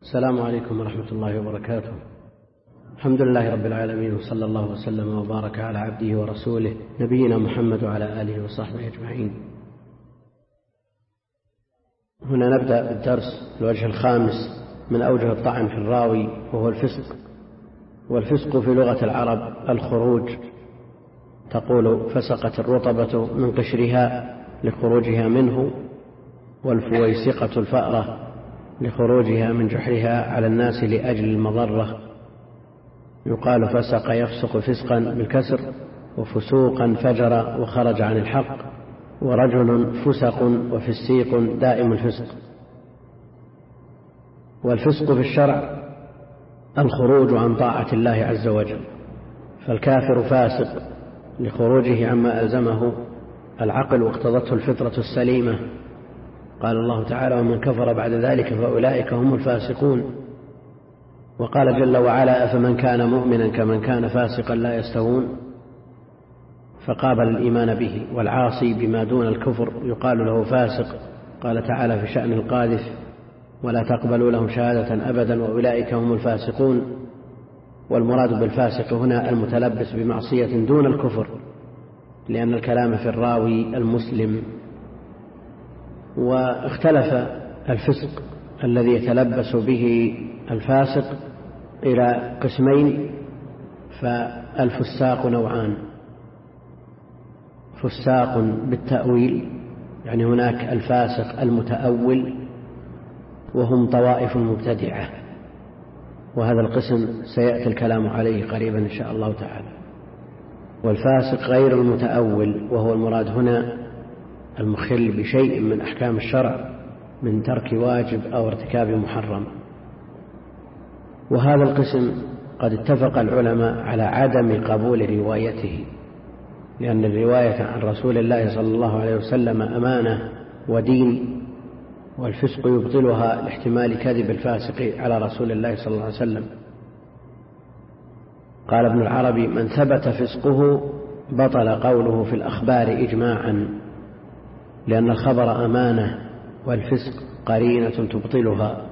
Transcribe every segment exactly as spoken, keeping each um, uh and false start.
السلام عليكم ورحمة الله وبركاته. الحمد لله رب العالمين، وصلى الله وسلم وبارك على عبده ورسوله نبينا محمد وعلى آله وصحبه أجمعين. هنا نبدأ بالدرس الوجه الخامس من أوجه الطعن في الراوي، وهو الفسق. والفسق في لغة العرب الخروج، تقول فسقت الرطبة من قشرها لخروجها منه، والفويسقة الفأرة لخروجها من جحرها على الناس لأجل المضرة. يقال فسق يفسق فسقا بالكسر، وفسوقا فجر وخرج عن الحق، ورجل فسق وفسيق دائم الفسق. والفسق في الشرع الخروج عن طاعة الله عز وجل، فالكافر فاسق لخروجه عما ألزمه العقل واقتضته الفطرة السليمة. قال الله تعالى: ومن كفر بعد ذلك فأولئك هم الفاسقون. وقال جل وعلا: أفمن كان مؤمنا كمن كان فاسقا لا يستوون، فقابل الإيمان به. والعاصي بما دون الكفر يقال له فاسق. قال تعالى في شأن القاذف: ولا تقبلوا لهم شهادة أبدا وأولئك هم الفاسقون. والمراد بالفاسق هنا المتلبس بمعصية دون الكفر، لأن الكلام في الراوي المسلم. واختلف الفسق الذي يتلبس به الفاسق إلى قسمين، فالفساق نوعان: فساق بالتأويل، يعني هناك الفاسق المتأول وهم طوائف مبتدعة، وهذا القسم سيأتي الكلام عليه قريبا إن شاء الله تعالى. والفاسق غير المتأول، وهو المراد هنا المخل بشيء من أحكام الشرع من ترك واجب أو ارتكاب محرم. وهذا القسم قد اتفق العلماء على عدم قبول روايته، لأن الرواية عن رسول الله صلى الله عليه وسلم أمانة ودين، والفسق يبطلها لاحتمال كذب الفاسق على رسول الله صلى الله عليه وسلم. قال ابن العربي: من ثبت فسقه بطل قوله في الأخبار إجماعا، لأن الخبر أمانة والفسق قرينة تبطلها.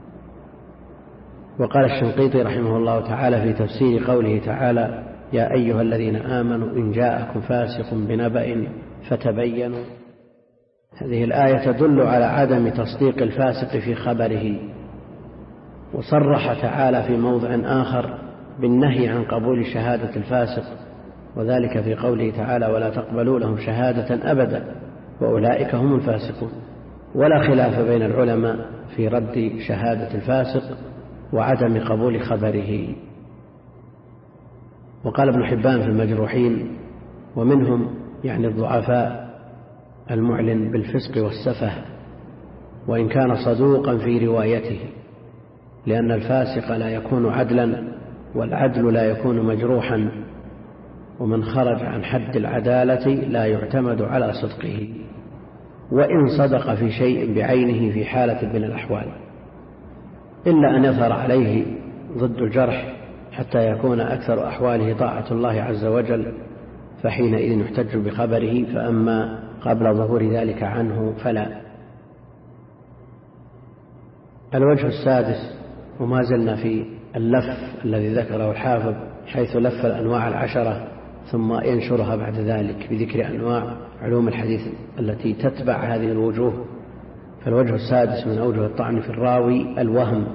وقال الشنقيطي رحمه الله تعالى في تفسير قوله تعالى: يا أيها الذين آمنوا إن جاءكم فاسق بنبأ فتبينوا. هذه الآية تدل على عدم تصديق الفاسق في خبره. وصرح تعالى في موضع آخر بالنهي عن قبول شهادة الفاسق، وذلك في قوله تعالى: ولا تقبلوا لهم شهادة أبدا وأولئك هم الفاسقون. ولا خلاف بين العلماء في رد شهادة الفاسق وعدم قبول خبره. وقال ابن حبان في المجروحين: ومنهم يعني الضعفاء المعلن بالفسق والسفه، وإن كان صدوقا في روايته، لأن الفاسق لا يكون عدلا، والعدل لا يكون مجروحا، ومن خرج عن حد العدالة لا يعتمد على صدقه، وإن صدق في شيء بعينه في حالة من الأحوال، إلا أن يظهر عليه ضد الجرح حتى يكون أكثر أحواله طاعة الله عز وجل، فحينئذ يحتج بخبره. فأما قبل ظهور ذلك عنه فلا. الوجه السادس، وما زلنا في اللف الذي ذكره الحافظ، حيث لف الأنواع العشرة ثم ينشرها بعد ذلك بذكر أنواع علوم الحديث التي تتبع هذه الوجوه. فالوجه السادس من أوجه الطعن في الراوي الوهم.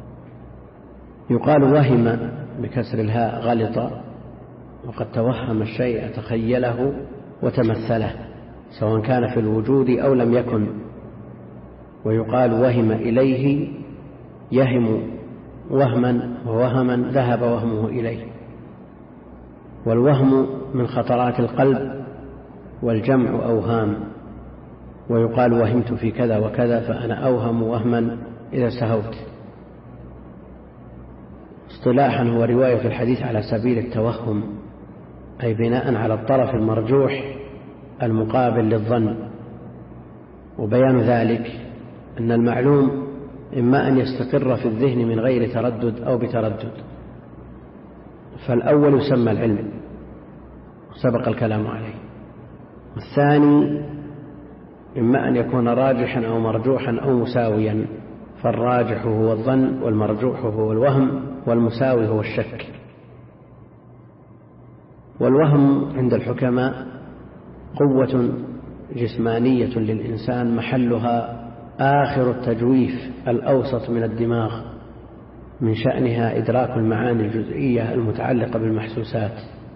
يقال وهم بكسر الهاء غلط، وقد توهم الشيء تخيله وتمثله، سواء كان في الوجود أو لم يكن. ويقال وهم إليه يهم وهما، ووهما ذهب وهمه إليه. والوهم من خطرات القلب، والجمع أوهام. ويقال وهمت في كذا وكذا، فأنا أوهم وهما إذا سهوت. اصطلاحا هو رواية الحديث على سبيل التوهم، أي بناء على الطرف المرجوح المقابل للظن. وبيان ذلك أن المعلوم إما أن يستقر في الذهن من غير تردد أو بتردد، فالأول يسمى العلم سبق الكلام عليه، والثاني إما أن يكون راجحا أو مرجوحا أو مساويا، فالراجح هو الظن، والمرجوح هو الوهم، والمساوي هو الشك. والوهم عند الحكماء قوة جسمانية للإنسان محلها آخر التجويف الأوسط من الدماغ، من شأنها إدراك المعاني الجزئية المتعلقة بالمحسوسات.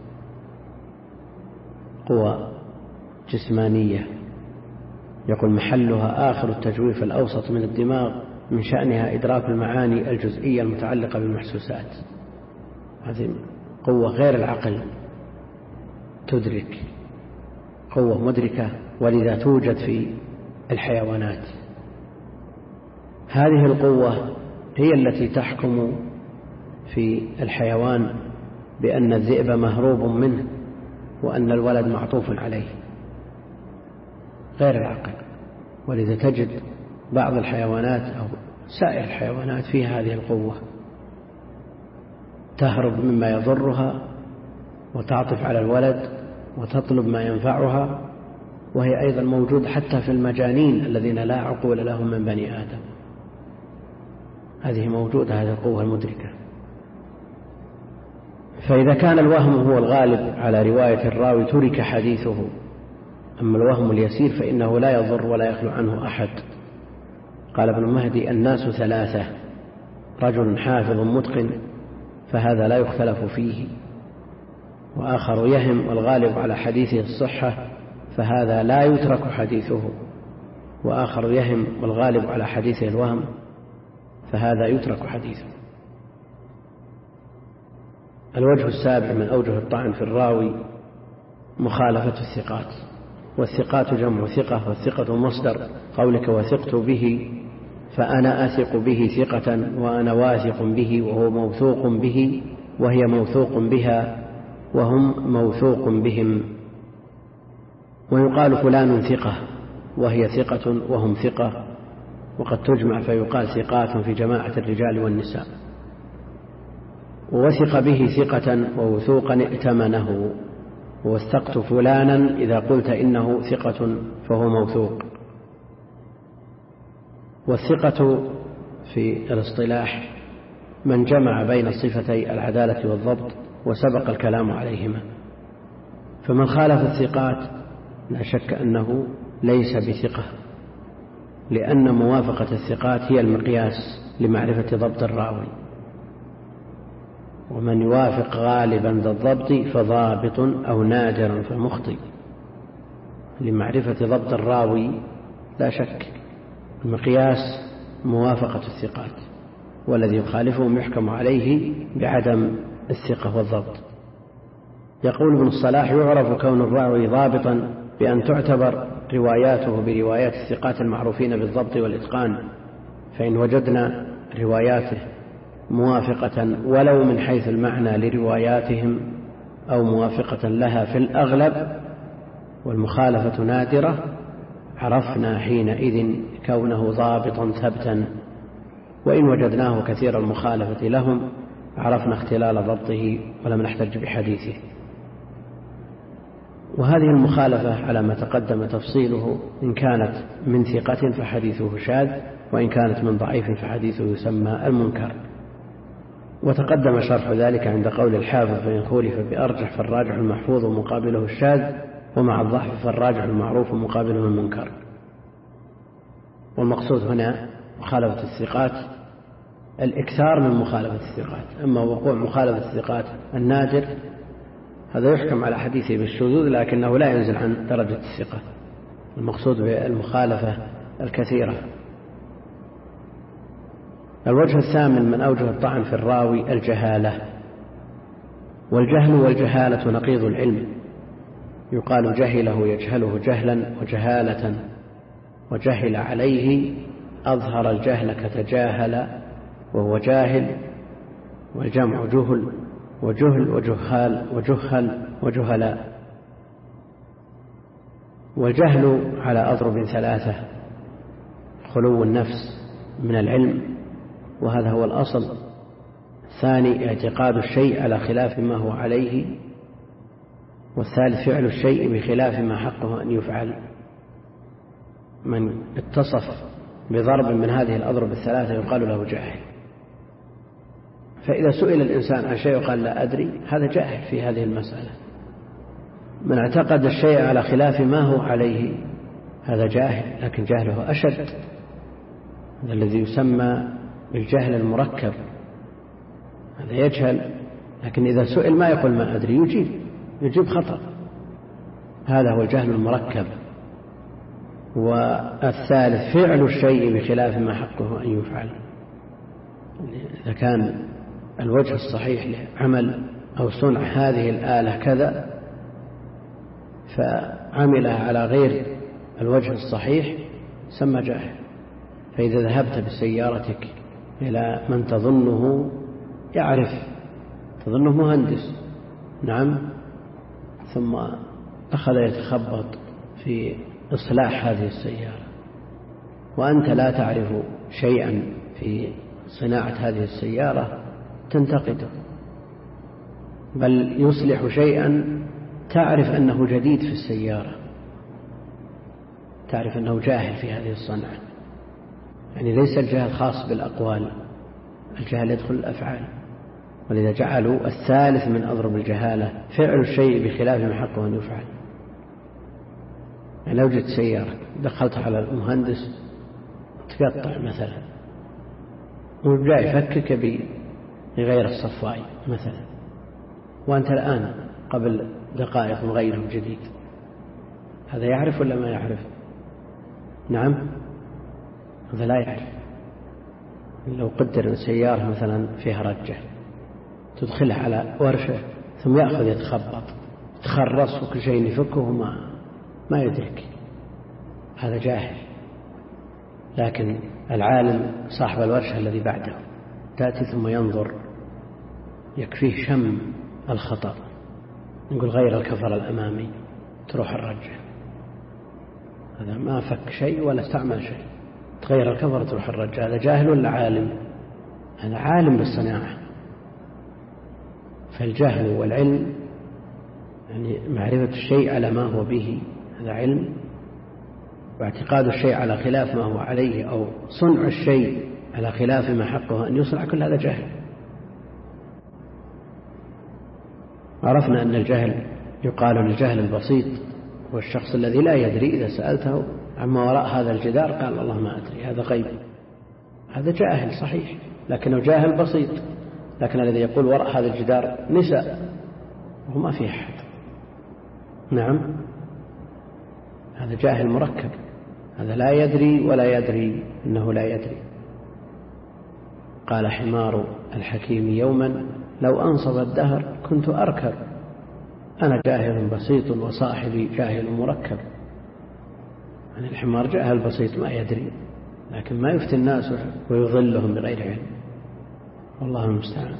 قوة جسمانية يقول محلها آخر التجويف الأوسط من الدماغ، من شأنها إدراك المعاني الجزئية المتعلقة بالمحسوسات. هذه قوة غير العقل تدرك، قوة مدركة، ولذا توجد في الحيوانات. هذه القوة هي التي تحكم في الحيوان بأن الذئب مهروب منه وأن الولد معطوف عليه، غير العقل. ولذا تجد بعض الحيوانات أو سائر الحيوانات فيها هذه القوة، تهرب مما يضرها وتعطف على الولد وتطلب ما ينفعها، وهي أيضا موجود حتى في المجانين الذين لا عقول لهم من بني آدم. هذه موجودة، هذه القوة المدركة. فإذا كان الوهم هو الغالب على رواية الراوي ترك حديثه، أما الوهم اليسير فإنه لا يضر ولا يخلو عنه أحد. قال ابن مهدي: الناس ثلاثة، رجل حافظ متقن فهذا لا يختلف فيه، وآخر يهم والغالب على حديثه الصحة فهذا لا يترك حديثه، وآخر يهم والغالب على حديثه الوهم فهذا يترك حديثه. الوجه السابع من أوجه الطعن في الراوي مخالفة الثقات. والثقات جمع ثقة، والثقة مصدر قولك وثقت به، فأنا أثق به ثقة، وأنا واثق به، وهو موثوق به، وهي موثوق بها، وهم موثوق بهم. ويقال فلان ثقة، وهي ثقة وهم ثقة، وقد تجمع فيقال ثقات في جماعة الرجال والنساء. ووثق به ثقة ووثوقا ائتمنه، ووثقت فلانا إذا قلت إنه ثقة فهو موثوق. والثقة في الاصطلاح من جمع بين صفتي العدالة والضبط وسبق الكلام عليهما. فمن خالف الثقات لا شك أنه ليس بثقة، لأن موافقة الثقات هي المقياس لمعرفة ضبط الراوي. ومن يوافق غالبا ذا الضبط فضابط، أو نادرا فمخطئ. لمعرفة ضبط الراوي لا شك المقياس موافقة الثقات، والذي يخالفهم يحكم عليه بعدم الثقة والضبط. يقول ابن الصلاح: يعرف كون الراوي ضابطا بأن تعتبر رواياته بروايات الثقات المعروفين بالضبط والإتقان، فإن وجدنا رواياته موافقة ولو من حيث المعنى لرواياتهم أو موافقة لها في الأغلب، والمخالفة نادرة، عرفنا حينئذ كونه ضابطا ثبتا. وإن وجدناه كثير المخالفة لهم عرفنا اختلال ضبطه ولم نحتج بحديثه. وهذه المخالفة على ما تقدم تفصيله، إن كانت من ثقة فحديثه شاذ، وإن كانت من ضعيف فحديثه يسمى المنكر. وتقدم شرح ذلك عند قول الحافظ: فإن خولف بأرجح فالراجح المحفوظ مقابله الشاذ، ومع الضعف فالراجح المعروف مقابله المنكر. والمقصود هنا مخالفة الثقات الإكثار من مخالفة الثقات. أما وقوع مخالفة الثقات النادر هذا يحكم على حديثه بالشذوذ، لكنه لا ينزل عن درجة الثقة. المقصود بالمخالفة الكثيرة. الوجه الثامن من أوجه الطعن في الراوي الجهالة. والجهل والجهالة نقيض العلم. يقال جهله يجهله جهلا وجهالة، وجهل عليه أظهر الجهل كتجاهل وهو جاهل، والجمع جهل، وجهل وجهال وجهل وجهلاء. والجهل على أضرب ثلاثة: خلو النفس من العلم، وهذا هو الأصل. الثاني اعتقاد الشيء على خلاف ما هو عليه، والثالث فعل الشيء بخلاف ما حقه أن يفعل. من اتصف بضرب من هذه الأضرب الثلاثة يقال له جاهل. فإذا سئل الإنسان عن شيء وقال لا أدري هذا جاهل في هذه المسألة. من اعتقد الشيء على خلاف ما هو عليه هذا جاهل، لكن جهله أشد، هذا الذي يسمى بالجهل المركب. هذا يجهل لكن إذا سئل ما يقول ما أدري، يجيب يجيب خطأ، هذا هو الجهل المركب. والثالث فعل الشيء بخلاف ما حقه أن يفعل. إذا كان الوجه الصحيح لعمل أو صنع هذه الآلة كذا فعملها على غير الوجه الصحيح سمى جاهل. فإذا ذهبت بسيارتك إلى من تظنه يعرف، تظنه مهندس، نعم، ثم أخذ يتخبط في إصلاح هذه السيارة وأنت لا تعرف شيئا في صناعة هذه السيارة، تنتقده، بل يصلح شيئا تعرف أنه جديد في السيارة، تعرف أنه جاهل في هذه الصنعة. يعني ليس الجهل خاص بالأقوال، الجهل يدخل الأفعال. ولذا جعلوا الثالث من أضرب الجهالة فعل الشيء بخلاف ما حقه أن يفعل. يعني لو جئت سيارة دخلت على المهندس تقطع مثلا وجاء يفكك بغير الصفاي مثلا، وأنت الآن قبل دقائق مغيره جديد، هذا يعرف ولا ما يعرف؟ نعم، هذا لا يعرف. لو قدر السيارة مثلا فيها رجة تدخلها على ورشة ثم يأخذ يتخبط تخرص وكل شيء يفكه ما ما يدرك، هذا جاهل. لكن العالم صاحب الورشة الذي بعده تأتي ثم ينظر، يكفيه شم الخطأ، نقول غير الكفر الأمامي تروح الرجة، هذا ما فك شيء ولا استعمل شيء، تغير الكفر تروح الرجة. هذا جاهل ولا عالم؟ هذا عالم بالصناعة. فالجهل والعلم يعني معرفة الشيء على ما هو به هذا علم، واعتقاد الشيء على خلاف ما هو عليه أو صنع الشيء على خلاف ما حقه أن يصنع، كل هذا جهل. عرفنا أن الجهل يقال للجهل البسيط هو الشخص الذي لا يدري، إذا سألته عما وراء هذا الجدار قال الله ما أدري، هذا غيب، هذا جاهل صحيح لكنه جاهل بسيط. لكن الذي يقول وراء هذا الجدار نساء وهو ما فيه أحد، نعم، هذا جاهل مركب، هذا لا يدري ولا يدري إنه لا يدري. قال حمار الحكيم يوما لو أنصب الدهر كنت أركب، أنا جاهل بسيط وصاحبي جاهل مركب. يعني الحمار جاهل بسيط ما يدري، لكن ما يفتي الناس ويضلهم بغير علم، والله المستعان.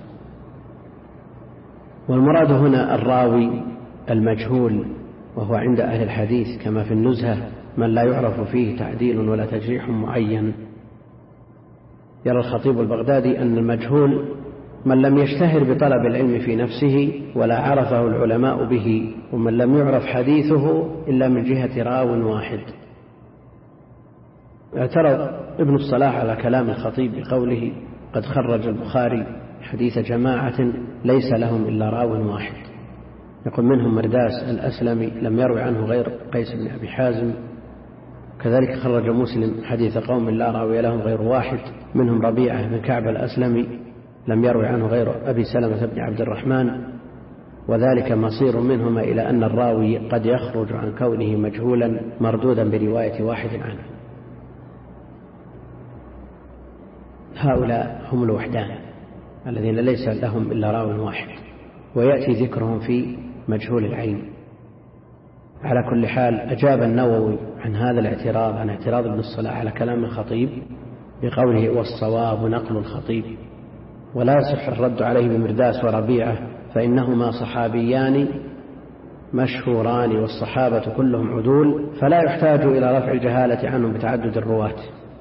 والمراد هنا الراوي المجهول، وهو عند أهل الحديث كما في النزهة من لا يعرف فيه تعديل ولا تجريح معين. يرى الخطيب البغدادي أن المجهول من لم يشتهر بطلب العلم في نفسه ولا عرفه العلماء به، ومن لم يعرف حديثه إلا من جهة راو واحد. اعترض ابن الصلاح على كلام الخطيب بقوله قد خرج البخاري حديث جماعة ليس لهم إلا راو واحد، يقول منهم مرداس الأسلمي لم يروي عنه غير قيس بن أبي حازم، كذلك خرج مسلم حديث قوم لا راوي لهم غير واحد، منهم ربيعة بن كعب الأسلمي لم يروي عنه غير أبي سلمة بن عبد الرحمن، وذلك مصير منهما إلى أن الراوي قد يخرج عن كونه مجهولا مردودا برواية واحد عنه. هؤلاء هم الوحدان الذين ليس لهم إلا راو واحد، ويأتي ذكرهم في مجهول العين. على كل حال أجاب النووي عن هذا الاعتراض، عن اعتراض ابن الصلاح على كلام الخطيب بقوله والصواب نقل الخطيب، ولا يصح الرد عليه بمرداس وربيعة فإنهما صحابيان مشهوران والصحابة كلهم عدول، فلا يحتاج إلى رفع الجهالة عنهم بتعدد الرواة.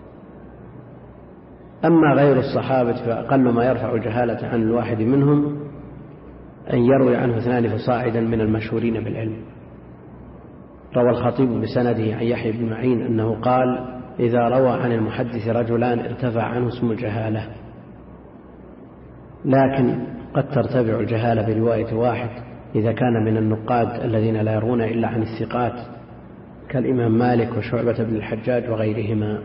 أما غير الصحابة فأقل ما يرفع الجهالة عن الواحد منهم أن يروي عنه اثنان فصاعدا من المشهورين بالعلم. روى الخطيب بسنده عن يحيى بن معين أنه قال إذا روى عن المحدث رجلان ارتفع عنه اسم الجهالة، لكن قد ترتفع الجهالة برواية واحد إذا كان من النقاد الذين لا يرون إلا عن الثقات كالإمام مالك وشعبة بن الحجاج وغيرهما.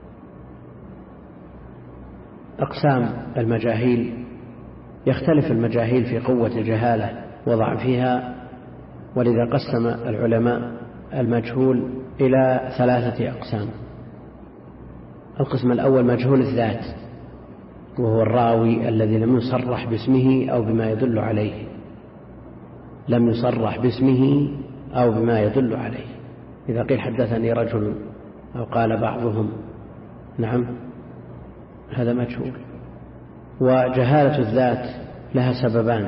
أقسام المجاهيل: يختلف المجاهيل في قوة الجهالة وضعفها، ولذا قسم العلماء المجهول إلى ثلاثة أقسام. القسم الأول مجهول الذات، وهو الراوي الذي لم يصرح باسمه أو بما يدل عليه، لم يصرح باسمه أو بما يدل عليه. إذا قيل حدثني رجل أو قال بعضهم نعم، هذا مجهول. وجهالة الذات لها سببان: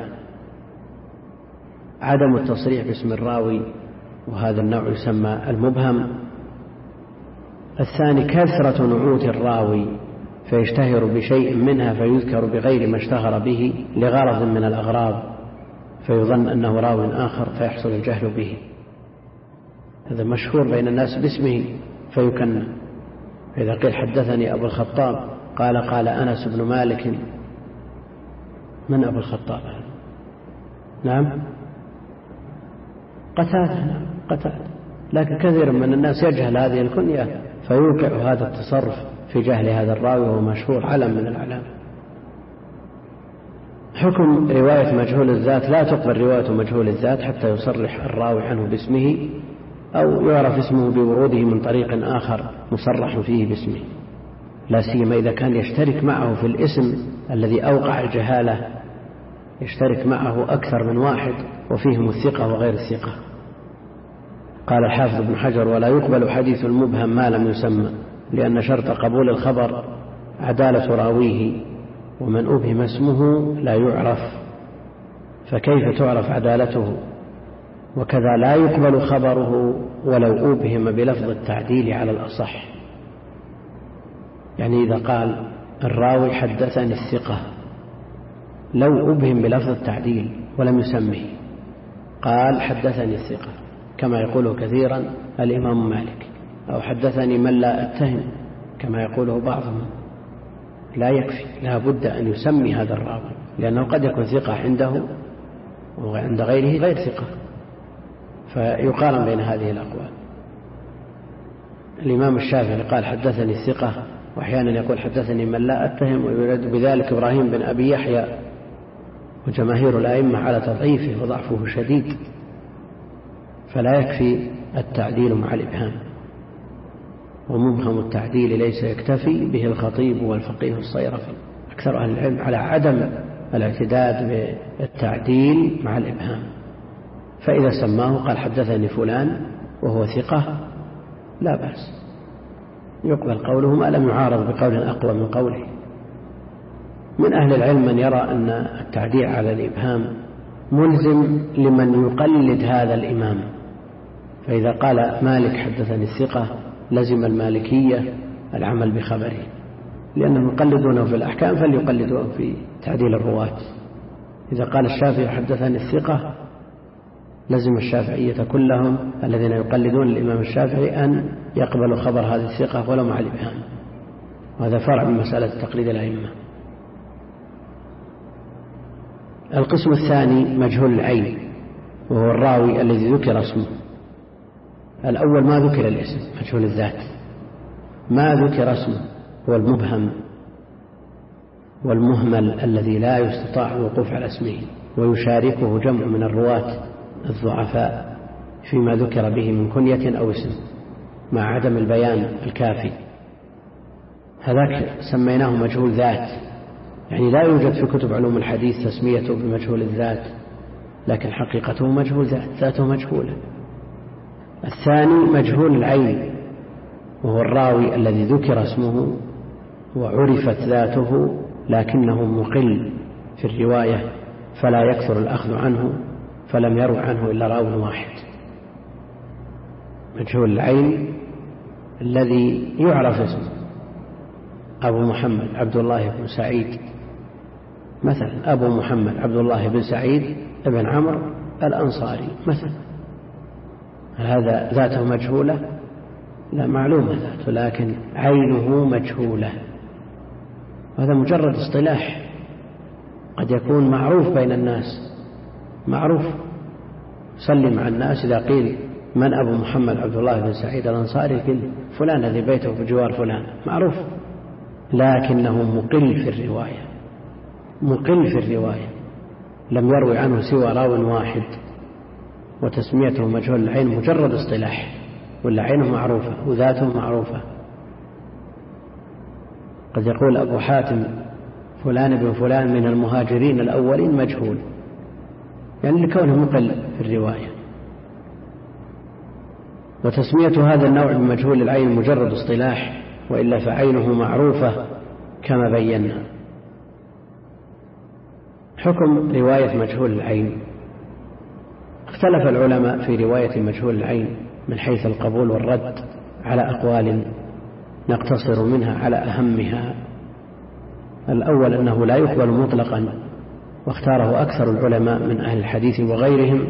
عدم التصريح باسم الراوي، وهذا النوع يسمى المبهم. الثاني كثرة نعوت الراوي فيشتهر بشيء منها فيذكر بغير ما اشتهر به لغرض من الأغراض، فيظن أنه راو آخر فيحصل الجهل به. هذا مشهور بين الناس باسمه فيكنى. فإذا قيل حدثني أبو الخطاب قال قال أنس بن مالك، من أبو الخطاب؟ نعم قتادة. نعم قتادة. لكن كثير من الناس يجهل هذه الكنية فيوقع هذا التصرف في جهل هذا الراوي وهو مشهور علم من الأعلام. حكم رواية مجهول الذات: لا تقبل رواية مجهول الذات حتى يصرح الراوي عنه باسمه أو يعرف اسمه بوروده من طريق آخر مصرح فيه باسمه، لا سيما إذا كان يشترك معه في الاسم الذي أوقع الجهالة، يشترك معه أكثر من واحد وفيهم الثقة وغير الثقة. قال الحافظ ابن حجر: ولا يقبل حديث المبهم ما لم يسمى، لأن شرط قبول الخبر عدالة راويه، ومن أبهم اسمه لا يعرف، فكيف تعرف عدالته؟ وكذا لا يقبل خبره ولو أبهم بلفظ التعديل على الأصح. يعني إذا قال الراوي حدثني الثقة، لو أبهم بلفظ التعديل ولم يسمه، قال حدثني الثقة كما يقوله كثيرا الإمام مالك، أو حدثني من لا أتهم كما يقوله بعضهم، لا يكفي، لا بد أن يسمي هذا الراوي، لأنه قد يكون ثقة عنده وعند غيره غير ثقة، فيقارن بين هذه الأقوال. الإمام الشافعي قال حدثني الثقة، وأحيانا يقول حدثني من لا أتهم، ويريد بذلك إبراهيم بن أبي يحيى، وجماهير الأئمة على تضعيفه وضعفه شديد، فلا يكفي التعديل مع الإبهام. ومبهم التعديل ليس يكتفي به الخطيب والفقيه الصيرفي، أكثر أهل العلم على عدم الاعتداد بالتعديل مع الإبهام. فإذا سماه قال حدثني فلان وهو ثقة لا بأس، يقبل قوله ما لم يعارض بقول أقوى من قوله. من أهل العلم من يرى أن التعديل على الإبهام ملزم لمن يقلد هذا الإمام، فإذا قال مالك حدثني الثقة لزم المالكية العمل بخبره، لأنهم يقلدونه في الأحكام فليقلدوه في تعديل الرواة. إذا قال الشافعي حدثني الثقة لزم الشافعية كلهم الذين يقلدون الإمام الشافعي أن يقبلوا خبر هذه الثقة ولو مع الإبهام، وهذا فرع من مسألة تقليد الأئمة. القسم الثاني مجهول العين، وهو الراوي الذي ذكر اسمه. الأول ما ذكر الاسم، مجهول الذات، ما ذكر اسمه هو المبهم والمهمل الذي لا يستطاع الوقوف على اسمه، ويشاركه جمع من الرواة الضعفاء فيما ذكر به من كنية أو اسم مع عدم البيان الكافي. هذاك سميناه مجهول ذات، يعني لا يوجد في كتب علوم الحديث تسميته بمجهول الذات، لكن حقيقته مجهول ذات، ذاته مجهولة. الثاني مجهول العين، وهو الراوي الذي ذكر اسمه وعرفت ذاته لكنه مقل في الرواية فلا يكثر الأخذ عنه، فلم يروي عنه إلا راو واحد. مجهول العين الذي يعرف اسمه أبو محمد عبد الله بن سعيد مثلا، أبو محمد عبد الله بن سعيد ابن عمرو الأنصاري مثلا، هذا ذاته مجهولة لا معلومة ذاته، لكن عينه مجهولة، وهذا مجرد اصطلاح قد يكون معروف بين الناس، معروف صلي مع الناس إذا قيل من أبو محمد عبد الله بن سعيد الأنصاري قل فلان الذي بيته بجوار فلان، معروف، لكنه مقل في الرواية، مقل في الرواية، لم يروي عنه سوى راو واحد، وتسميته مجهول العين مجرد اصطلاح، ولا عينه معروفة وذاته معروفة. قد يقول أبو حاتم فلان بن فلان من المهاجرين الأولين مجهول، يعني لكونه مقل في الرواية. وتسمية هذا النوع بمجهول العين مجرد اصطلاح، وإلا فعينه معروفة كما بينا. حكم رواية مجهول العين: اختلف العلماء في رواية مجهول العين من حيث القبول والرد على أقوال نقتصر منها على أهمها. الأول أنه لا يقبل مطلقا، واختاره أكثر العلماء من أهل الحديث وغيرهم.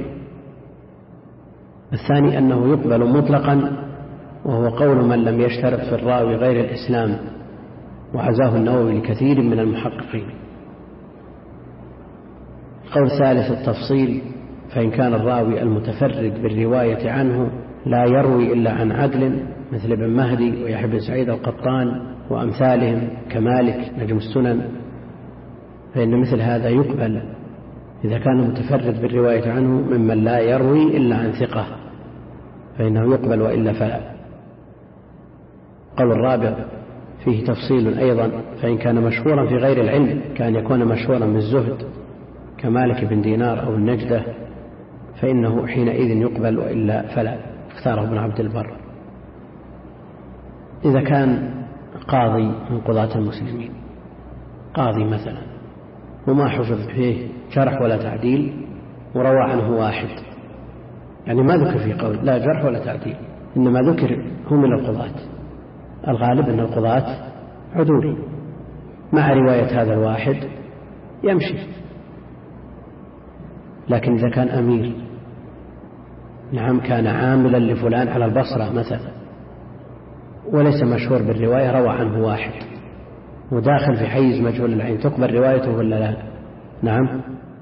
الثاني أنه يقبل مطلقا، وهو قول من لم يشترط في الراوي غير الإسلام، وعزاه النووي لكثير من المحققين. قول ثالث التفصيل، فإن كان الراوي المتفرد بالرواية عنه لا يروي إلا عن عدل مثل ابن مهدي ويحيى بن سعيد القطان وأمثالهم كمالك نجم السنن، فإن مثل هذا يقبل إذا كان متفرد بالرواية عنه ممن لا يروي إلا عن ثقة، فإنه يقبل وإلا فلا. قول الرابع فيه تفصيل أيضا، فإن كان مشهورا في غير العلم كان يكون مشهورا بالزهد كمالك بن دينار أو النجدة، فإنه حينئذ يقبل وإلا فلا، اختاره ابن عبد البر. إذا كان قاضي من قضاة المسلمين، قاضي مثلا، وما حفظ فيه جرح ولا تعديل، وروى عنه واحد، يعني ما ذكر فيه قول لا جرح ولا تعديل، إنما ذكر هو من القضاة، الغالب أن القضاة عدول، مع رواية هذا الواحد يمشي. لكن إذا كان أمير، نعم، كان عاملا لفلان على البصرة مثلا، وليس مشهور بالرواية، روى عنه واحد وداخل في حيز مجهول العين، تقبل روايته ولا لا؟ نعم،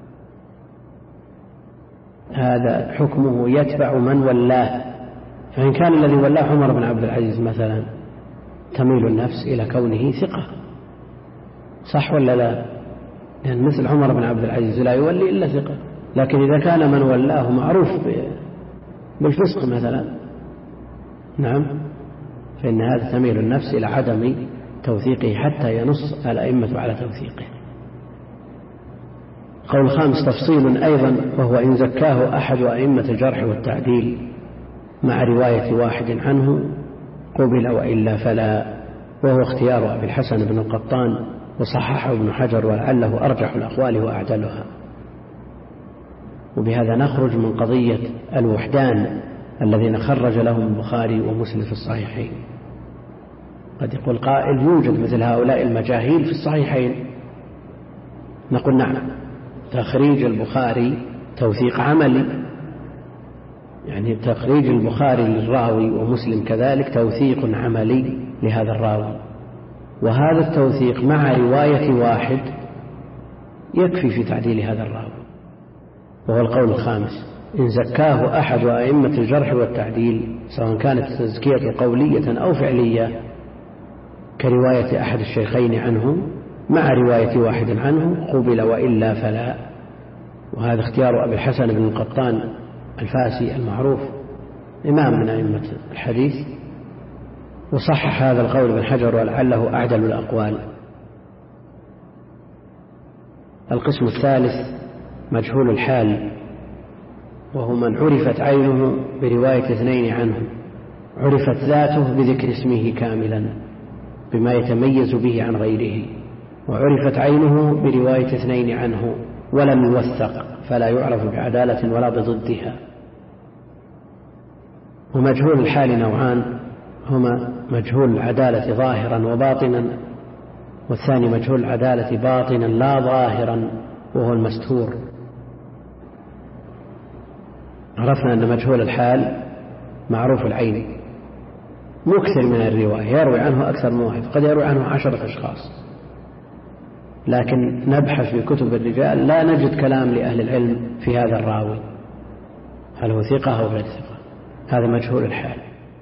هذا حكمه يتبع من ولاه. فإن كان الذي ولاه عمر بن عبد العزيز مثلا تميل النفس إلى كونه ثقة، صح ولا لا؟ لأن مثل عمر بن عبد العزيز لا يولي إلا ثقة. لكن إذا كان من ولاه معروف بالفسق مثلا، نعم، فإن هذا تميل النفس إلى عدم توثيقه حتى ينص الأئمة على توثيقه. قول خامس تفصيل أيضا، وهو إن زكاه أحد أئمة الجرح والتعديل مع رواية واحد عنه قبل وإلا فلا، وهو اختيار أبي الحسن بن القطان، وصححه ابن حجر ولعله أرجح الأقوال وأعدلها. وبهذا نخرج من قضية الوحدان الذين خرج لهم البخاري ومسلم في الصحيحين. قد يقول قائل يوجد مثل هؤلاء المجاهيل في الصحيحين، نقول نعم، تخريج البخاري توثيق عملي، يعني تخريج البخاري للراوي ومسلم كذلك توثيق عملي لهذا الراوي، وهذا التوثيق مع رواية واحد يكفي في تعديل هذا الراوي. وهو القول الخامس، إن زكاه أحد أئمة الجرح والتعديل، سواء كانت التزكية قولية أو فعلية كرواية أحد الشيخين عنه مع رواية واحد عنه قبل وإلا فلا. وهذا اختيار أبي الحسن بن القطان الفاسي المعروف، إمام من أئمة الحديث، وصحح هذا القول ابن حجر ولعله أعدل الأقوال. القسم الثالث مجهول الحال، وهو من عرفت عينه برواية اثنين عنه، عرفت ذاته بذكر اسمه كاملا بما يتميز به عن غيره، وعرفت عينه برواية اثنين عنه ولم يوثق، فلا يعرف بعدالة ولا بضدها. ومجهول الحال نوعان، هما مجهول العدالة ظاهرا وباطنا، والثاني مجهول العدالة باطنا لا ظاهرا وهو المستور. عرفنا أن مجهول الحال معروف العين، مكثر من الرواية، يروي عنه أكثر من واحد، قد يروي عنه عشرة أشخاص، لكن نبحث في كتب الرجال لا نجد كلام لأهل العلم في هذا الراوي، هل هو ثقة أو غير ثقة، هذا مجهول الحال.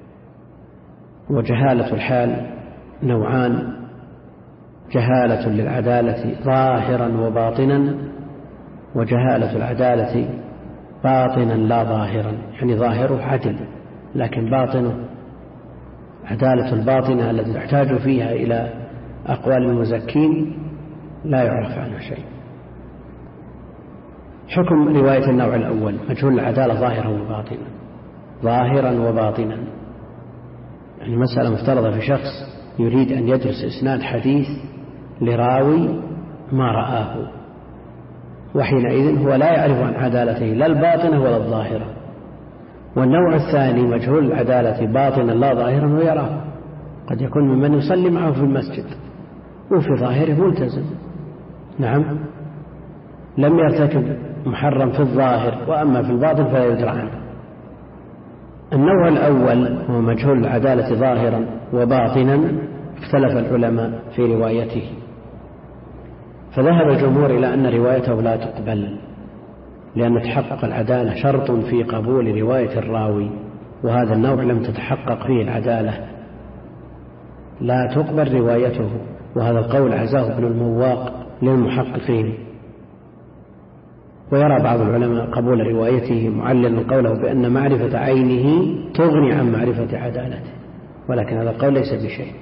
وجهالة الحال نوعان: جهالة للعدالة ظاهرا وباطنا، وجهالة العدالة باطنا لا ظاهرا، يعني ظاهره عدل لكن باطنه عدالة الباطنة التي تحتاج فيها إلى أقوال المزكين لا يعرف عنها شيء. حكم رواية النوع الأول: مجهول العدالة ظاهرا وباطنا. ظاهرا وباطنا يعني مسألة مفترضة في شخص يريد أن يدرس إسناد حديث لراوي ما رآه، وحينئذ هو لا يعرف عن عدالته لا الباطنة ولا الظاهرة. والنوع الثاني مجهول العدالة باطنا لا ظاهرا ويراه، قد يكون ممن يصلي معه في المسجد وفي ظاهره ملتزم، نعم، لم يرتكب محرم في الظاهر، وأما في الباطن فلا يدرى عنه. النوع الأول هو مجهول العدالة ظاهرا وباطنا، اختلف العلماء في روايته، فذهب الجمهور إلى أن روايته لا تقبل، لأن تحقق العدالة شرط في قبول رواية الراوي، وهذا النوع لم تتحقق فيه العدالة، لا تقبل روايته. وهذا القول عزاه ابن المواق للمحققين. ويرى بعض العلماء قبول روايته معللا قوله بأن معرفة عينه تغني عن معرفة عدالته، ولكن هذا القول ليس بشيء.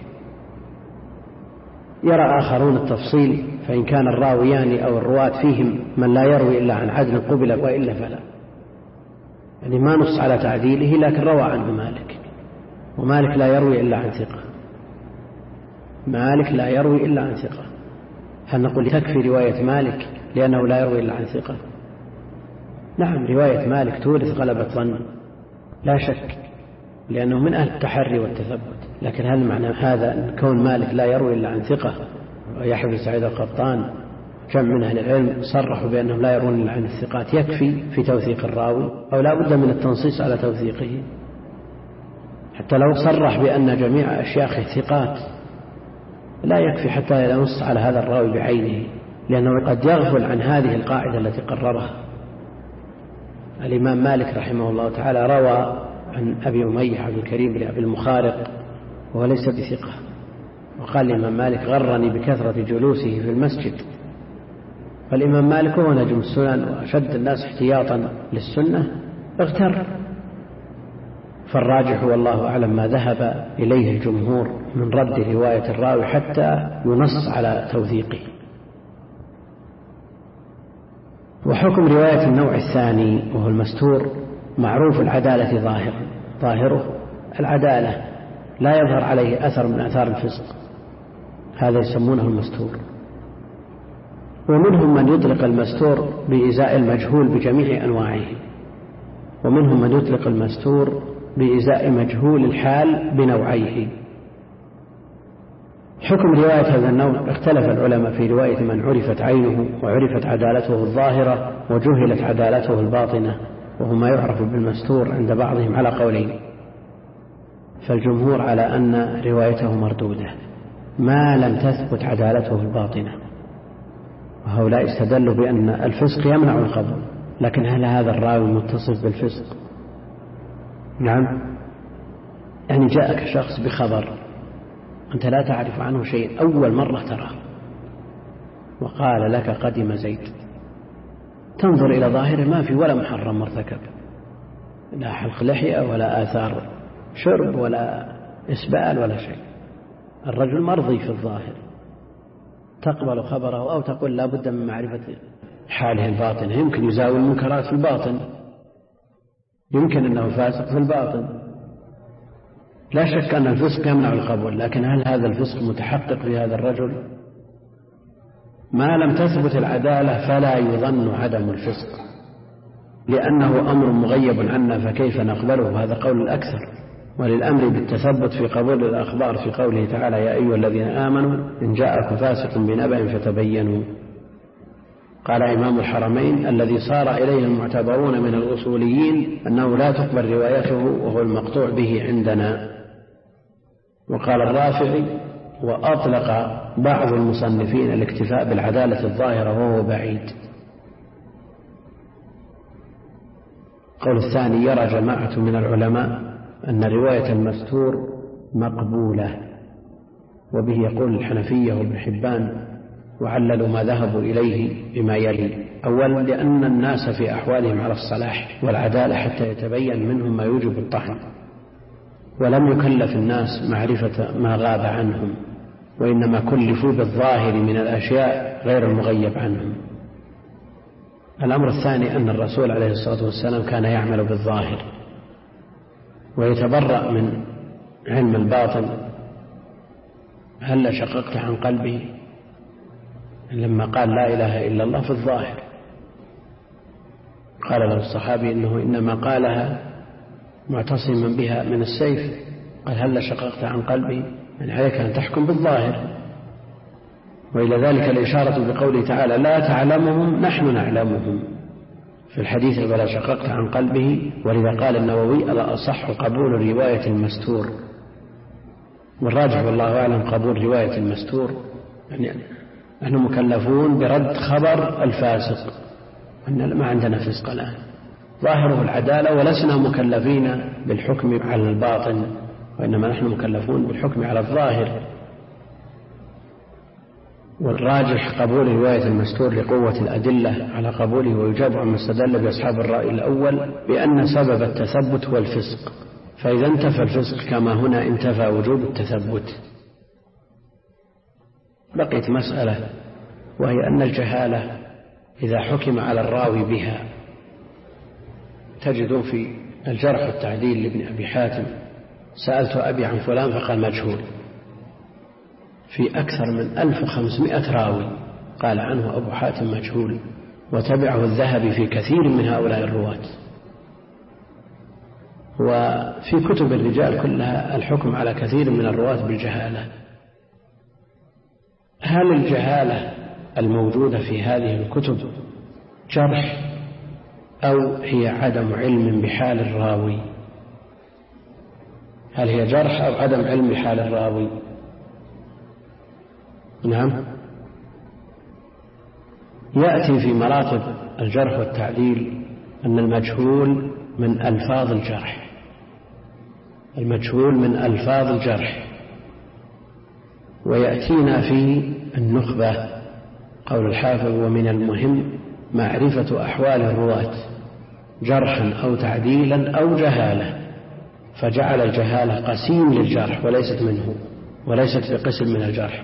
يرى آخرون التفصيل، فإن كان الراويان أو الرواة فيهم من لا يروي إلا عن عدل قبل وإلا فلا، يعني ما نص على تعديله لكن روى عنه مالك، ومالك لا يروي إلا عن ثقة، مالك لا يروي إلا عن ثقة. هل نقول تكفي رواية مالك لأنه لا يروي إلا عن ثقة؟ نعم، رواية مالك تورث غلبة ظن لا شك، لأنه من أهل التحري والتثبت، لكن هل معنى هذا أن كون مالك لا يروي إلا عن ثقة؟ ويحيى بن سعيد القطان جمع من أهل العلم صرحوا بأنهم لا يرون إلا عن الثقات، يكفي في توثيق الراوي أو لا بد من التنصيص على توثيقه؟ حتى لو صرح بأن جميع أشياخه ثقات لا يكفي حتى ينص على هذا الراوي بعينه، لأنه قد يغفل عن هذه القاعدة التي قررها. الإمام مالك رحمه الله تعالى روى عن أبي أمية عبد الكريم بن أبي المخارق وهو ليس بثقة، وقال الإمام مالك غرني بكثرة جلوسه في المسجد. فالإمام مالك هو نجم السنن وأشد الناس احتياطا للسنة اغتر. فالراجح والله أعلم ما ذهب إليه الجمهور من رد رواية الراوي حتى ينص على توثيقه. وحكم رواية النوع الثاني وهو المستور: معروف العدالة ظاهر، ظاهره العدالة لا يظهر عليه أثر من آثار الفسق، هذا يسمونه المستور. ومنهم من يطلق المستور بإزاء المجهول بجميع أنواعه، ومنهم من يطلق المستور بإزاء مجهول الحال بنوعيه. حكم رواية هذا النوع: اختلف العلماء في رواية من عرفت عينه وعرفت عدالته الظاهرة وجهلت عدالته الباطنة، وهو ما يعرف بالمستور عند بعضهم على قولين. فالجمهور على أن روايته مردودة ما لم تثبت عدالته الباطنة، وهؤلاء استدلوا بأن الفسق يمنع القبول. لكن هل هذا الراوي متصف بالفسق؟ نعم، يعني جاءك شخص بخبر أنت لا تعرف عنه شيء، أول مرة تراه، وقال لك قدم زيد، تنظر إلى ظاهره ما في ولا محرم مرتكب، لا حلق لحية ولا آثار شرب ولا إسبال ولا شيء، الرجل مرضي في الظاهر، تقبل خبره أو تقول لا بد من معرفة حاله الباطن، يمكن يزاول المنكرات في الباطن، يمكن أنه فاسق في الباطن، لا شك أن الفسق يمنع القبول. لكن هل هذا الفسق متحقق في هذا الرجل؟ ما لم تثبت العدالة فلا يظن عدم الفسق، لأنه أمر مغيب عنا فكيف نقبله؟ هذا قول الأكثر. وللأمر بالتثبت في قبول الأخبار في قوله تعالى: يا أيها الذين آمنوا إن جاءكم فاسق بنبأ فتبينوا. قال إمام الحرمين: الذي صار إليه المعتبرون من الأصوليين أنه لا تقبل روايته وهو المقطوع به عندنا. وقال الرافعي: وأطلق بعض المصنفين الاكتفاء بالعدالة الظاهرة وهو بعيد. قول الثاني: يرى جماعة من العلماء أن رواية المستور مقبولة، وبه يقول الحنفية وابن حبان، وعللوا ما ذهبوا إليه بما يلي: أولا، لأن الناس في أحوالهم على الصلاح والعدالة حتى يتبين منهم ما يوجب الطعن، ولم يكلف الناس معرفة ما غاب عنهم، وإنما كلفوا بالظاهر من الأشياء غير المغيب عنهم. الأمر الثاني أن الرسول عليه الصلاة والسلام كان يعمل بالظاهر ويتبرأ من علم الباطن. هل شققت عن قلبه لما قال لا إله إلا الله في الظاهر؟ قال له الصحابي إنه إنما قالها معتصما بها من السيف. قال: هل شققت عن قلبه؟ يعني عليك أن تحكم بالظاهر. وإلى ذلك الإشارة بقوله تعالى: لا تعلمهم نحن نعلمهم، في الحديث: بلا شققت عن قلبه. ولذا قال النووي: ألا أصح قبول رواية المستور. والراجح والله أعلم قبول رواية المستور، يعني نحن مكلفون برد خبر الفاسق، أن ما عندنا فسق الآن، ظاهره العدالة، ولسنا مكلفين بالحكم على الباطن، وإنما نحن مكلفون بالحكم على الظاهر. والراجح قبول رواية المستور لقوة الأدلة على قبوله، ويجاب عما استدل بأصحاب الرأي الأول بأن سبب التثبت هو الفسق، فإذا انتفى الفسق كما هنا انتفى وجوب التثبت. بقيت مسألة، وهي أن الجهالة إذا حكم على الراوي بها، تجد في الجرح والتعديل لابن أبي حاتم: سألت أبي عن فلان فقال مجهول، في أكثر من ألف وخمسمائة راوي قال عنه أبو حاتم مجهول، وتبعه الذهبي في كثير من هؤلاء الرواة. وفي كتب الرجال كلها الحكم على كثير من الرواة بالجهالة. هل الجهالة الموجودة في هذه الكتب جرح، أو هي عدم علم بحال الراوي؟ هل هي جرح أو عدم علم بحال الراوي؟ نعم. يأتي في مراتب الجرح والتعديل أن المجهول من ألفاظ الجرح، المجهول من ألفاظ الجرح. ويأتينا في النخبة قول الحافظ: ومن المهم معرفة أحوال الرواة جرحا أو تعديلا أو جهالة، فجعل الجهالة قسيم للجرح وليست منه، وليست بقسم من الجرح.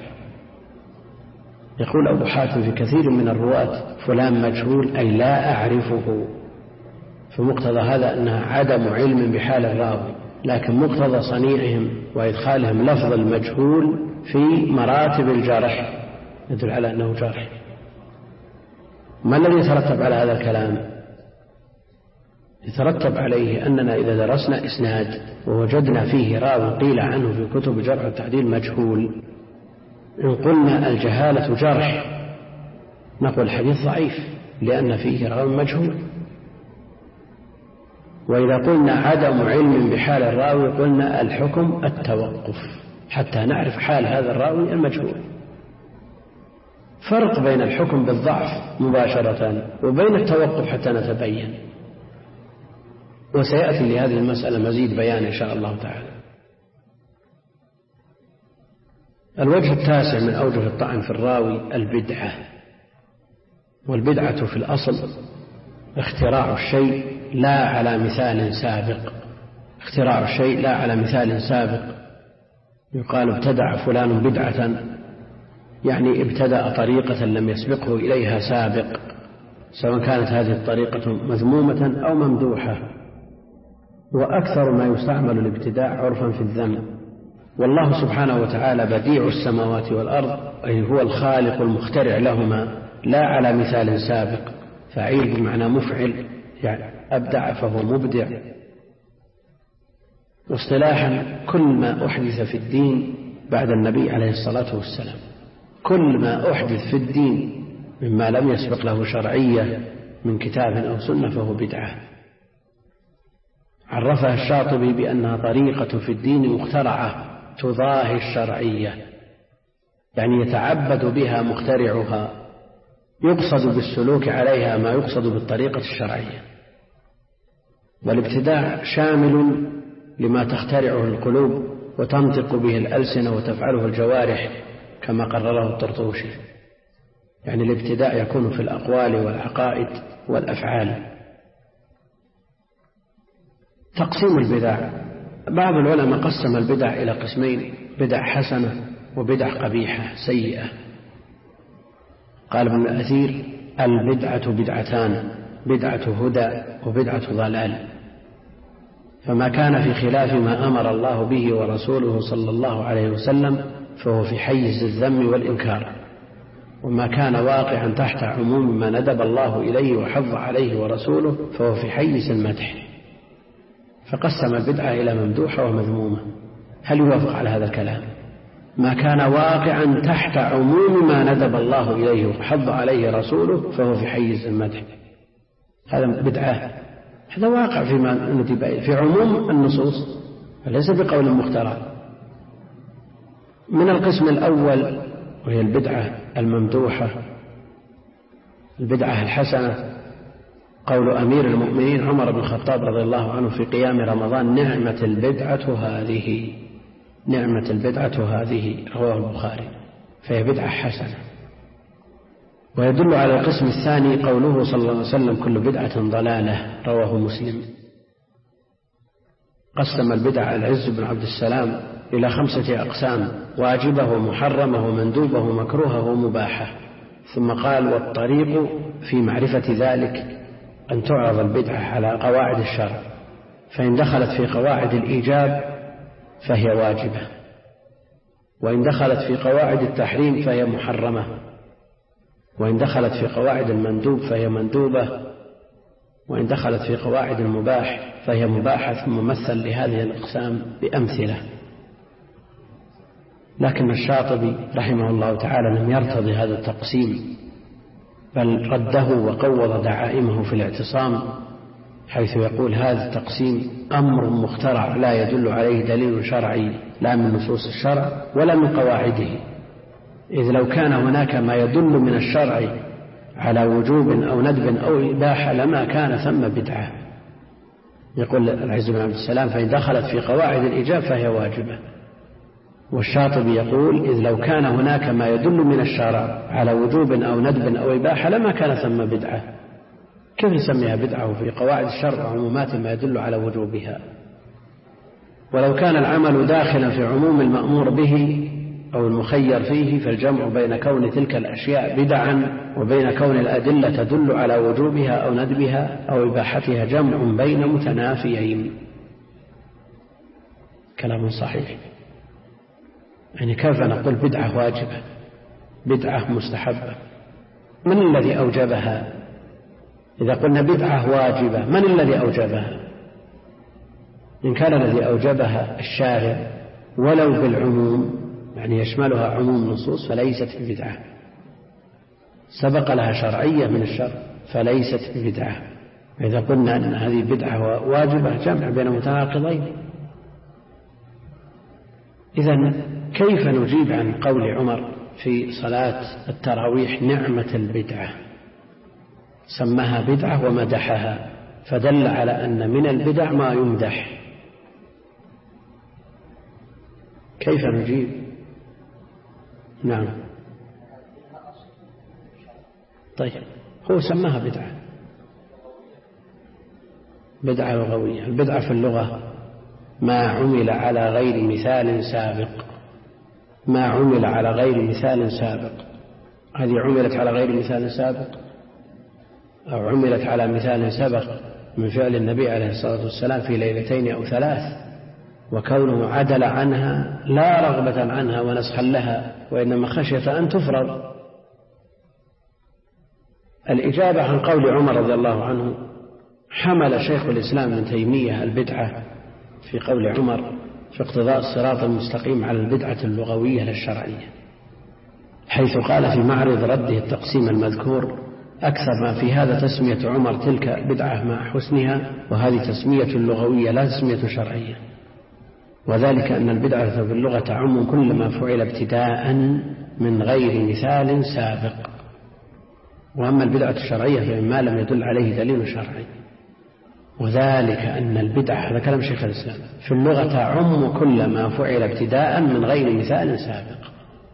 يقول أبو حاتم في كثير من الرواة: فلان مجهول، أي لا أعرفه. فمقتضى هذا أنها عدم علم بحال الراوي، لكن مقتضى صنيعهم وإدخالهم لفظ المجهول في مراتب الجرح يدل على أنه جرح. ما الذي يترتب على هذا الكلام؟ يترتب عليه أننا إذا درسنا إسناد ووجدنا فيه راوي قيل عنه في كتب جرح والتعديل مجهول، إن قلنا الجهالة جرح نقول الحديث ضعيف لأن فيه راوي مجهول. وإذا قلنا عدم علم بحال الراوي قلنا الحكم التوقف حتى نعرف حال هذا الراوي المجهول. فرق بين الحكم بالضعف مباشرة وبين التوقف حتى نتبين، وسيأتي لهذه المسألة مزيد بيان إن شاء الله تعالى. الوجه التاسع من أوجه الطعن في الراوي البدعة. والبدعة في الأصل اختراع الشيء لا على مثال سابق، اختراع الشيء لا على مثال سابق. يقال ابتدع فلان بدعة، يعني ابتدأ طريقة لم يسبقه إليها سابق، سواء كانت هذه الطريقة مذمومة أو ممدوحة. وأكثر ما يستعمل الابتداع عرفا في الذم. والله سبحانه وتعالى بديع السماوات والأرض، أي هو الخالق المخترع لهما، لا على مثال سابق. فعيل بمعنى مفعل، يعني أبدع فهو مبدع. واصطلاحا كل ما أحدث في الدين بعد النبي عليه الصلاة والسلام، كل ما أحدث في الدين مما لم يسبق له شرعية من كتاب أو سنة فهو بدعة. عرفها الشاطبي بأنها طريقة في الدين مخترعة تضاهي الشرعية، يعني يتعبد بها مخترعها، يقصد بالسلوك عليها ما يقصد بالطريقة الشرعية. والابتداع شامل لما تخترعه القلوب وتنطق به الألسنة وتفعله الجوارح كما قرره الطرطوشي. يعني الابتداع يكون في الأقوال والعقائد والأفعال. تقسيم البدع: بعض العلماء قسم البدع إلى قسمين: بدع حسنة وبدع قبيحة سيئة. قال ابن الأثير: البدعة بدعتان، بدعة هدى وبدعة ضلال، فما كان في خلاف ما أمر الله به ورسوله صلى الله عليه وسلم فهو في حيز الذم والإنكار، وما كان واقعا تحت عموم ما ندب الله إليه وحض عليه ورسوله فهو في حيز المدح. فقسم البدعة إلى ممدوحة ومذمومة. هل يوافق على هذا الكلام؟ ما كان واقعا تحت عموم ما ندب الله إليه وحض عليه رسوله فهو في حيز المدح، هذا بدعة، هذا واقع فيما ندب إليه في عموم النصوص، فليس بقول مخترع. من القسم الأول وهي البدعة الممدوحة، البدعة الحسنة، قول أمير المؤمنين عمر بن الخطاب رضي الله عنه في قيام رمضان: نعمة البدعة هذه، نعمة البدعة هذه، رواه البخاري، فهي بدعة حسنة. ويدل على القسم الثاني قوله صلى الله عليه وسلم: كل بدعة ضلالة، رواه مسلم. قسم البدع العز بن عبد السلام إلى خمسة أقسام: واجبة ومحرمة ومندوبة ومكروهة ومباحة. ثم قال: والطريق في معرفة ذلك أن تعرض البدعة على قواعد الشرع، فإن دخلت في قواعد الإيجاب فهي واجبة، وإن دخلت في قواعد التحريم فهي محرمة، وإن دخلت في قواعد المندوب فهي مندوبة، وإن دخلت في قواعد المباح فهي مباحة. ثم مثل لهذه الأقسام بأمثلة. لكن الشاطبي رحمه الله تعالى لم يرتضي هذا التقسيم، بل رده وقوض دعائمه في الاعتصام، حيث يقول: هذا التقسيم أمر مخترع لا يدل عليه دليل شرعي، لا من نصوص الشرع ولا من قواعده، إذ لو كان هناك ما يدل من الشرع على وجوب أو ندب أو إباحة لما كان ثم بدعة. يقول العز بن عبد السلام: فإن دخلت في قواعد الإيجاب فهي واجبة. والشاطبي يقول: إذ لو كان هناك ما يدل من الشرع على وجوب أو ندب أو إباحة لما كان ثم بدعة. كيف نسميها بدعة في قواعد الشرع وعمومات ما يدل على وجوبها؟ ولو كان العمل داخلا في عموم المأمور به أو المخير فيه، فالجمع بين كون تلك الأشياء بدعا وبين كون الأدلة تدل على وجوبها أو ندبها أو إباحتها جمع بين متنافيين. كلام صحيح. يعني كيف نقول بدعة واجبة، بدعة مستحبة؟ من الذي أوجبها؟ إذا قلنا بدعة واجبة، من الذي أوجبها؟ إن كان الذي أوجبها الشارع ولو بالعموم، يعني يشملها عموم نصوص، فليست بدعة. سبق لها شرعية من الشرع فليست بدعة. إذا قلنا أن هذه بدعة واجبة جمع بين متناقضين. إذن كيف نجيب عن قول عمر في صلاة التراويح: نعمة البدعة؟ سماها بدعة ومدحها، فدل على أن من البدع ما يمدح. كيف نجيب؟ نعم. طيب، هو سماها بدعة، بدعة لغوية. البدعة في اللغة ما عمل على غير مثال سابق، ما عمل على غير مثال سابق. هذه عملت على غير مثال سابق أو عملت على مثال سبق من فعل النبي عليه الصلاة والسلام في ليلتين أو ثلاث، وكونه عدل عنها لا رغبة عنها ونسخا لها، وإنما خشية أن تفرض. الإجابة عن قول عمر رضي الله عنه: حمل شيخ الإسلام ابن تيمية البدعة في قول عمر في اقتضاء الصراط المستقيم على البدعة اللغوية للشرعية، حيث قال في معرض رده التقسيم المذكور: أكثر ما في هذا تسمية عمر تلك بدعة مع حسنها، وهذه تسمية لغوية لا تسمية شرعية. وذلك أن البدعة في اللغة تعم كل ما فعل ابتداء من غير مثال سابق. وأما البدعة الشرعية فمما لم يدل عليه دليل شرعي. وذلك أن البدعة، هذا كلام شيخ الإسلام، في اللغة تعم كل ما فعل ابتداء من غير مثال سابق.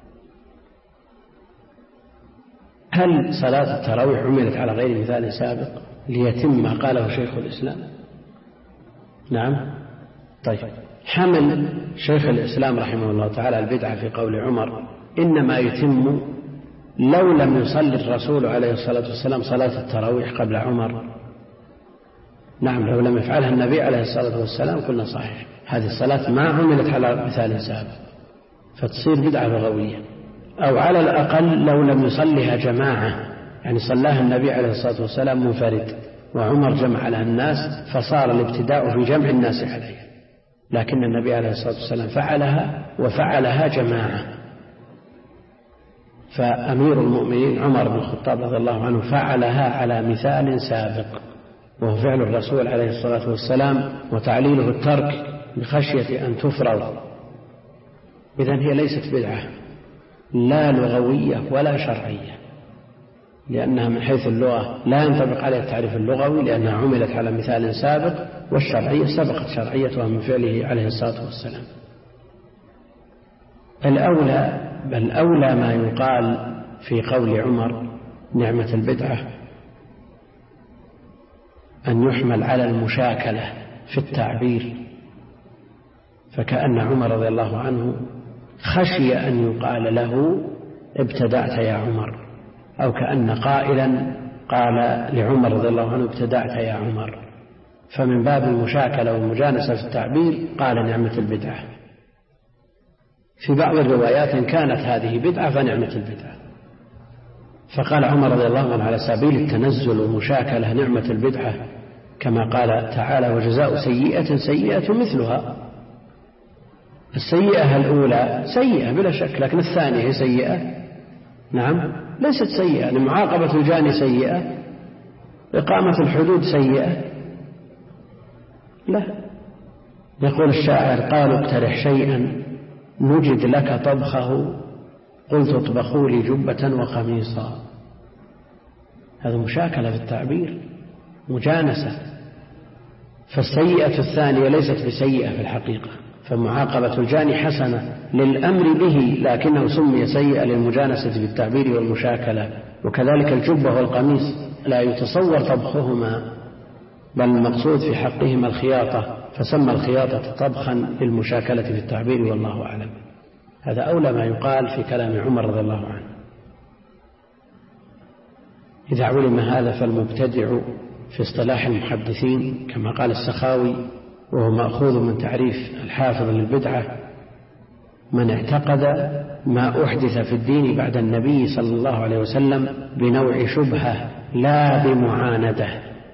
هل صلاة التراويح عملت على غير مثال سابق ليتم ما قاله شيخ الإسلام؟ نعم. طيب، حمل شيخ الإسلام رحمه الله تعالى البدعة في قول عمر إنما يتم لو لم يصلي الرسول عليه الصلاة والسلام صلاة التراويح قبل عمر. نعم، لو لم يفعلها النبي عليه الصلاة والسلام قلنا صحيح، هذه الصلاة ما عملت على مثال سابق فتصير بدعة لغوية. أو على الأقل لو لم يصليها جماعة، يعني صلاها النبي عليه الصلاة والسلام منفرد وعمر جمع على الناس فصار الابتداء في جمع الناس عليها، لكن النبي عليه الصلاة والسلام فعلها وفعلها جماعة. فأمير المؤمنين عمر بن الخطاب رضي الله عنه فعلها على مثال سابق وهو فعل الرسول عليه الصلاة والسلام وتعليله الترك بخشية أن تفرض. إذن هي ليست بدعة لا لغوية ولا شرعية، لأنها من حيث اللغة لا ينطبق عليها التعريف اللغوي لأنها عملت على مثال سابق، والشرعية سبقت شرعيتها من فعله عليه الصلاة والسلام. الأولى بل أولى ما يقال في قول عمر نعمة البدعة أن يحمل على المشاكلة في التعبير، فكأن عمر رضي الله عنه خشي أن يقال له ابتدعت يا عمر، أو كأن قائلا قال لعمر رضي الله عنه ابتدعت يا عمر، فمن باب المشاكلة والمجانسة في التعبير قال نعمة البدعة. في بعض الروايات إن كانت هذه بدعة فنعمة البدعة، فقال عمر رضي الله عنه على سبيل التنزل والمشاكلة نعمة البدعة، كما قال تعالى وجزاء سيئة سيئة مثلها. السيئة الأولى سيئة بلا شك، لكن الثانية سيئة؟ نعم ليست سيئة، يعني معاقبة الجاني سيئة، إقامة الحدود سيئة؟ لا. يقول الشاعر قالوا اقترح شيئا نجد لك طبخه قلت اطبخوا لي جبة وقميصا. هذا مشاكلة في التعبير، مجانسة. فالسيئة الثانية ليست بسيئة في الحقيقة، فمعاقبة الجاني حسنة للأمر به، لكنه سمي سيئة للمجانسة بالتعبير والمشاكلة. وكذلك الجبة والقميص لا يتصور طبخهما، بل المقصود في حقهما الخياطة، فسمى الخياطة طبخا للمشاكلة في التعبير والله أعلم. هذا أولى ما يقال في كلام عمر رضي الله عنه. إذا علم هذا فالمبتدع في اصطلاح المحدثين كما قال السخاوي وهو مأخوذ من تعريف الحافظ للبدعة من اعتقد ما أحدث في الدين بعد النبي صلى الله عليه وسلم بنوع شبهة لا بمعاندة.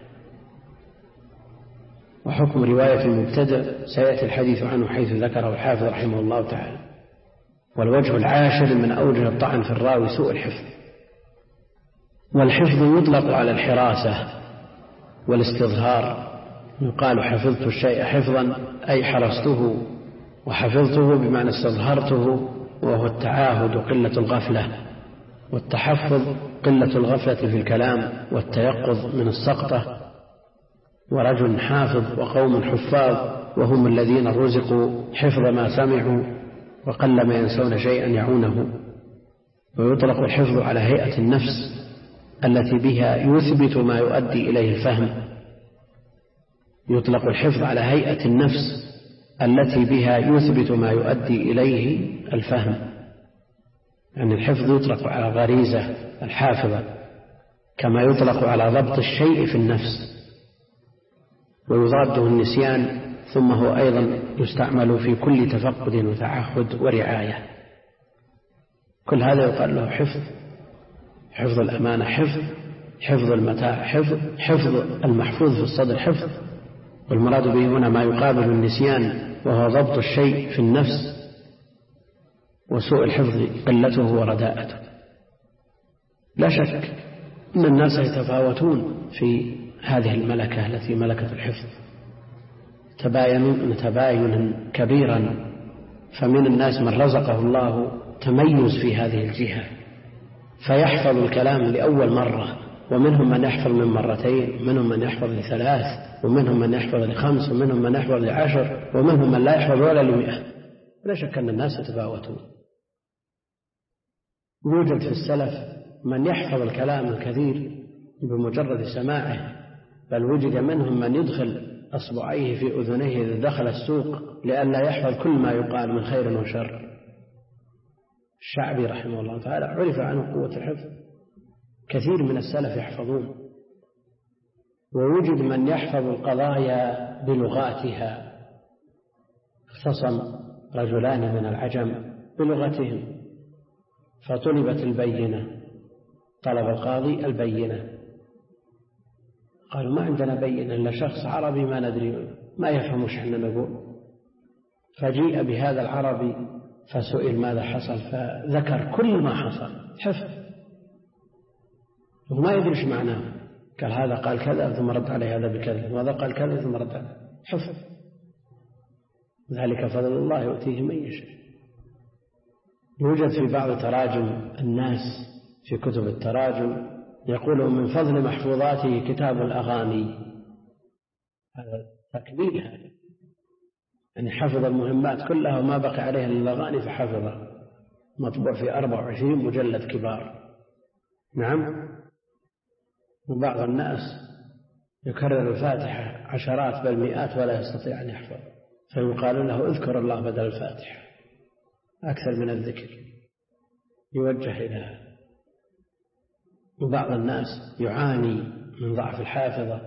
وحكم رواية المبتدع سيأتي الحديث عنه حيث ذكره الحافظ رحمه الله تعالى. والوجه العاشر من أوجه الطعن في الراوي سوء الحفظ. والحفظ يطلق على الحراسة والاستظهار، يقال حفظت الشيء حفظا أي حرسته، وحفظته بمعنى استظهرته، وهو التعاهد قلة الغفلة، والتحفظ قلة الغفلة في الكلام والتيقظ من السقطة. ورجل حافظ وقوم حفاظ وهم الذين رزقوا حفظ ما سمعوا وقل ما ينسون شيئا يعونه. ويطلق الحفظ على هيئة النفس التي بها يثبت ما يؤدي إليه الفهم. يطلق الحفظ على هيئة النفس التي بها يثبت ما يؤدي إليه الفهم، يعني الحفظ يطلق على غريزة الحافظة كما يطلق على ضبط الشيء في النفس، ويضاده النسيان، ثم هو أيضا يستعمل في كل تفقد وتعهد ورعاية. كل هذا يقال له حفظ. حفظ الأمانة حفظ، حفظ المتاع حفظ، حفظ المحفوظ في الصدر حفظ. والمراد به هنا ما يقابل النسيان وهو ضبط الشيء في النفس، وسوء الحفظ قلته ورداءته. لا شك أن الناس يتفاوتون في هذه الملكة التي ملكة الحفظ، تباين تباينا كبيرا، فمن الناس من رزقه الله تميز في هذه الجهة فيحفظ الكلام لأول مرة، ومنهم من يحفظ من مرتين، منهم من يحفظ لثلاث، ومنهم من يحفظ لخمس، ومنهم من يحفظ لعشر، ومنهم من لا يحفظ ولا لمئة. لا شك أن الناس يتفاوتون. يوجد في السلف من يحفظ الكلام الكثير بمجرد سماعه، بل وجد منهم من يدخل أصبعيه في أذنيه إذا دخل السوق لئلا يحفظ كل ما يقال من خير وشر. الشعبي رحمه الله تعالى عرف عنه قوة الحفظ، كثير من السلف يحفظون. ووجد من يحفظ القضايا بلغاتها، اختصم رجلان من العجم بلغتهم فطلبت البينة، طلب القاضي البينة، قالوا ما عندنا بينة إلا شخص عربي ما ندري ما يفهم وش احنا نقول. فجيء بهذا العربي فسئل ماذا حصل، فذكر كل ما حصل حفظ وما يدري ايش معناه. قال هذا قال كذا ثم رد عليه هذا بكذا، وهذا قال كذا ثم رد عليه، حفظ. ذلك فضل الله يؤتيه من يشاء. يوجد في بعض تراجم الناس في كتب التراجم يقول من فضل محفوظاته كتاب الأغاني. هذا تكميل، هذا يعني حفظ المهمات كلها وما بقي عليها إلا الأغاني فحفظها، مطبوع في أربع وعشرين مجلد كبار. نعم. وبعض الناس يكرر الفاتحة عشرات بل مئات ولا يستطيع أن يحفظ، فيقال له اذكر الله بدل الفاتحة أكثر من الذكر، يوجه إليها. وبعض الناس يعاني من ضعف الحافظة.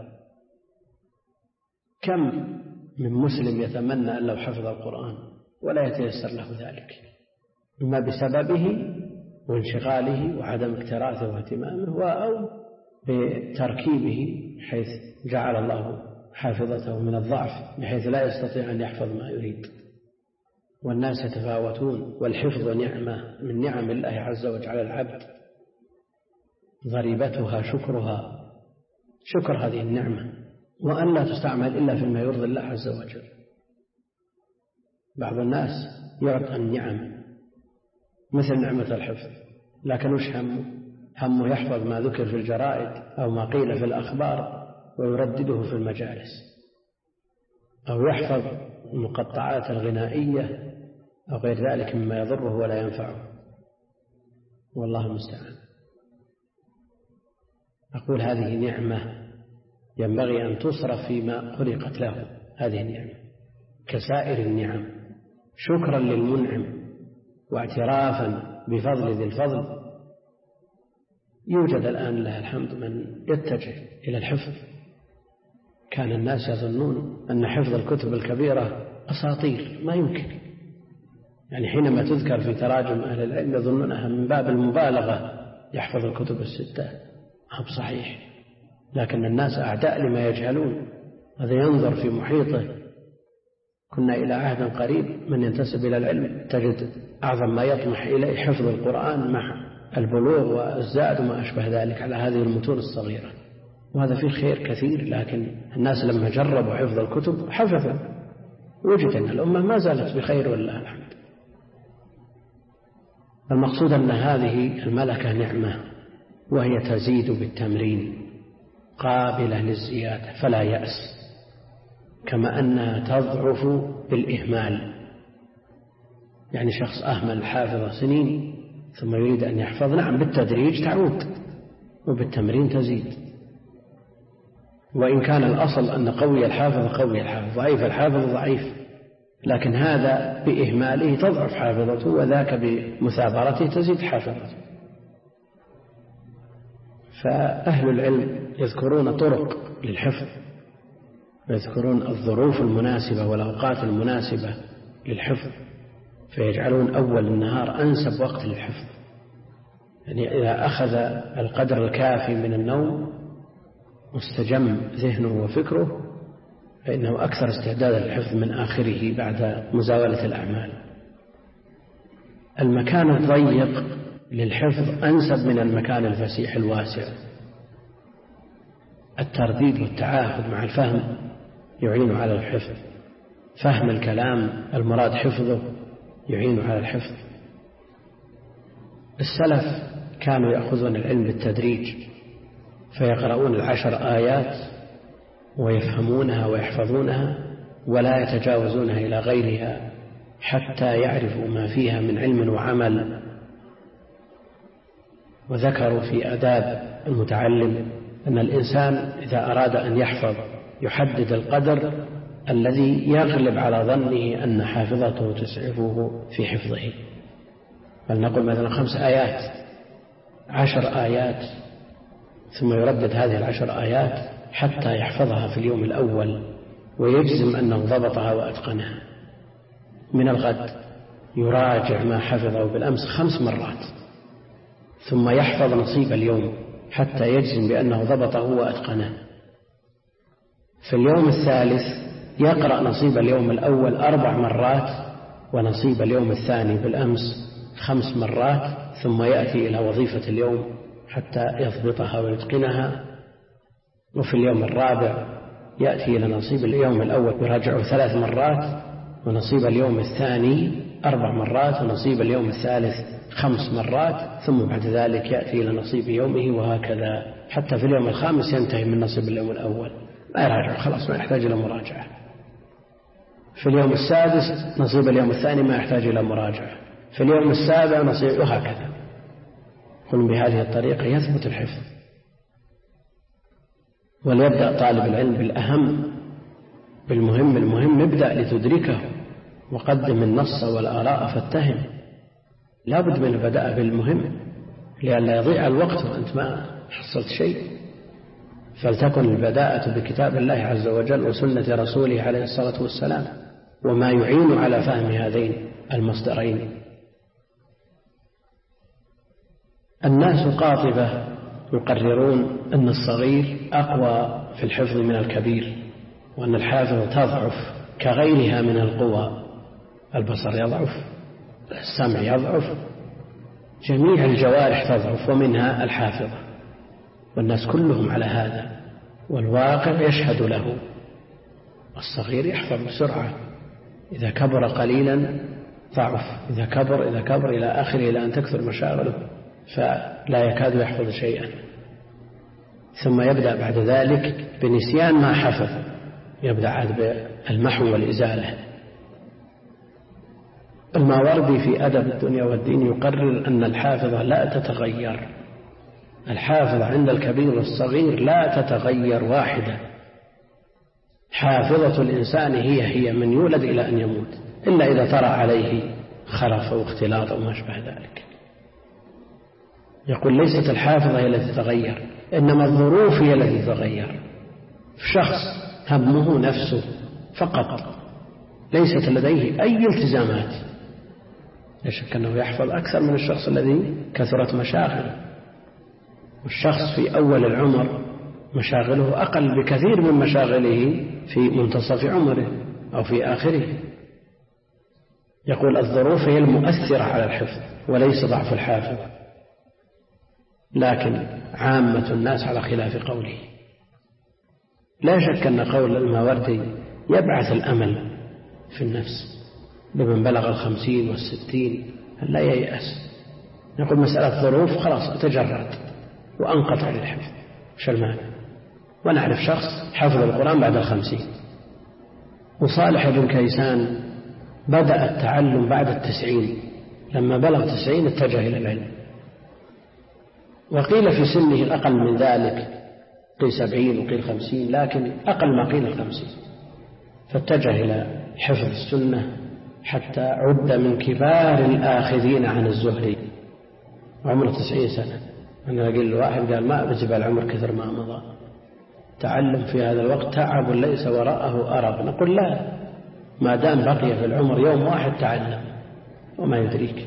كم من مسلم يتمنى أن لو حفظ القرآن ولا يتيسر له ذلك، إما بسببه وانشغاله وعدم اكتراثه واهتمامه، أو بتركيبه حيث جعل الله حافظته من الضعف بحيث لا يستطيع أن يحفظ ما يريد. والناس يتفاوتون، والحفظ نعمة من نعم الله عز وجل على العبد، ضريبتها شكرها، شكر هذه النعمة، وأن لا تستعمل إلا فيما يرضي الله عز وجل. بعض الناس يعطى النعم مثل نعمة الحفظ، لكن وش همه؟ همه يحفظ ما ذكر في الجرائد أو ما قيل في الأخبار ويردده في المجالس، أو يحفظ المقطعات الغنائية أو غير ذلك مما يضره ولا ينفعه، والله المستعان. أقول هذه نعمة ينبغي أن تصرف فيما خلقت له، هذه النعمة كسائر النعم، شكرا للمنعم واعترافا بفضل ذي الفضل. يوجد الآن لله الحمد من يتجه إلى الحفظ. كان الناس يظنون أن حفظ الكتب الكبيرة أساطير، ما يمكن، يعني حينما تذكر في تراجم أهل العلم يظنونها من باب المبالغة، يحفظ الكتب الستة، هم صحيح، لكن الناس أعداء لما يجهلون. هذا ينظر في محيطه. كنا إلى عهد قريب من ينتسب إلى العلم تجد أعظم ما يطمح إليه حفظ القرآن مع البلوغ والزاد وما أشبه ذلك على هذه المتون الصغيرة، وهذا فيه خير كثير. لكن الناس لما جربوا حفظ الكتب حفظوا، وجد أن الأمة ما زالت بخير والله الحمد. المقصود أن هذه الملكة نعمة، وهي تزيد بالتمرين، قابلة للزيادة فلا يأس، كما أنها تضعف بالإهمال. يعني شخص أهمل الحافظة سنين ثم يريد أن يحفظ، نعم بالتدريج تعود وبالتمرين تزيد. وإن كان الأصل أن قوي الحافظ قوي الحافظ، ضعيف الحافظ ضعيف، لكن هذا بإهماله تضعف حافظته، وذاك بمثابرته تزيد حافظته. فأهل العلم يذكرون طرق للحفظ، ويذكرون الظروف المناسبة والأوقات المناسبة للحفظ، فيجعلون أول النهار أنسب وقت للحفظ. يعني إذا أخذ القدر الكافي من النوم واستجم ذهنه وفكره فإنه أكثر استعدادا للحفظ من آخره بعد مزاولة الأعمال. المكان الضيق للحفظ أنسب من المكان الفسيح الواسع. الترديد والتعاهد مع الفهم يعين على الحفظ، فهم الكلام المراد حفظه يعين على الحفظ. السلف كانوا يأخذون العلم بالتدريج، فيقرؤون العشر آيات ويفهمونها ويحفظونها ولا يتجاوزونها إلى غيرها حتى يعرفوا ما فيها من علم وعمل. وذكروا في آداب المتعلم أن الإنسان إذا أراد أن يحفظ يحدد القدر الذي يغلب على ظنه أن حافظته تسعفه في حفظه. فلنقل مثلا خمس آيات، عشر آيات، ثم يردد هذه العشر آيات حتى يحفظها في اليوم الأول ويجزم أنه ضبطها وأتقنها. من الغد يراجع ما حفظه بالأمس خمس مرات، ثم يحفظ نصيب اليوم حتى يجزم بأنه ضبطه وأتقنه. في اليوم الثالث يقرأ نصيب اليوم الأول أربع مرات ونصيب اليوم الثاني بالأمس خمس مرات، ثم يأتي إلى وظيفة اليوم حتى يضبطها ويتقنها. وفي اليوم الرابع يأتي إلى نصيب اليوم الأول يراجعه ثلاث مرات، ونصيب اليوم الثاني أربع مرات، ونصيب اليوم الثالث خمس مرات، ثم بعد ذلك يأتي إلى نصيب يومه، وهكذا حتى في اليوم الخامس ينتهي من نصيب اليوم الأول، ما يراجع خلاص، ما يحتاج إلى مراجعة. في اليوم السادس نصيب اليوم الثاني ما يحتاج إلى مراجعة، في اليوم السابع نصيب، وهكذا. قل بهذه الطريقة يثبت الحفظ. وليبدأ طالب العلم بالأهم، بالمهم، المهم ابدأ لتدركه، وقدم النص والآراء فاتهم. لا بد من البداء بالمهم لئلا يضيع الوقت وأنت ما حصلت شيء. فلتكن البداءة بكتاب الله عز وجل وسنة رسوله عليه الصلاة والسلام، وما يعين على فهم هذين المصدرين. الناس قاطبة يقررون أن الصغير أقوى في الحفظ من الكبير، وأن الحافظ تضعف كغيرها من القوى. البصر يضعف، السمع يضعف، جميع الجوارح تضعف ومنها الحافظة، والناس كلهم على هذا، والواقع يشهد له. الصغير يحفظ بسرعة، إذا كبر قليلا ضعف، إذا كبر إذا كبر إلى آخره إلى أن تكثر مشاغله فلا يكاد يحفظ شيئا، ثم يبدأ بعد ذلك بنسيان ما حفظ، يبدأ عاد بالمحو والإزالة. الماوردي في أدب الدنيا والدين يقرر أن الحافظة لا تتغير، الحافظة عند الكبير والصغير لا تتغير واحدة. حافظة الإنسان هي هي من يولد إلى أن يموت، إلا إذا طرأ عليه خلف واختلاط وما شبه ذلك. يقول ليست الحافظة هي التي تتغير، إنما الظروف هي التي تتغير. شخص همه نفسه فقط، ليست لديه أي التزامات، لا شك أنه يحفظ أكثر من الشخص الذي كثرت مشاغله. والشخص في أول العمر مشاغله أقل بكثير من مشاغله في منتصف عمره أو في آخره. يقول الظروف هي المؤثرة على الحفظ وليس ضعف الحافظ، لكن عامة الناس على خلاف قوله. لا شك أن قول الماوردي يبعث الأمل في النفس لمن بلغ الخمسين والستين لا ييأس. نقول مسألة ظروف خلاص أتجرد وأنقطع للحفظ، وش المانع؟ ونعرف شخص حفظ القرآن بعد الخمسين. وصالح بن كيسان بدأ التعلم بعد التسعين، لما بلغ تسعين اتجه إلى العلم، وقيل في سنه الأقل من ذلك، قيل سبعين وقيل خمسين، لكن أقل ما قيل الخمسين، فاتجه إلى حفظ السنة حتى عد من كبار الآخذين عن الزهري، عمره تسعين سنة. أنا أقول واحد قال ما بجب العمر كثر ما مضى، تعلم في هذا الوقت تعب ليس وراءه أرب. نقول لا، ما دام بقي في العمر يوم واحد تعلم وما يدريك.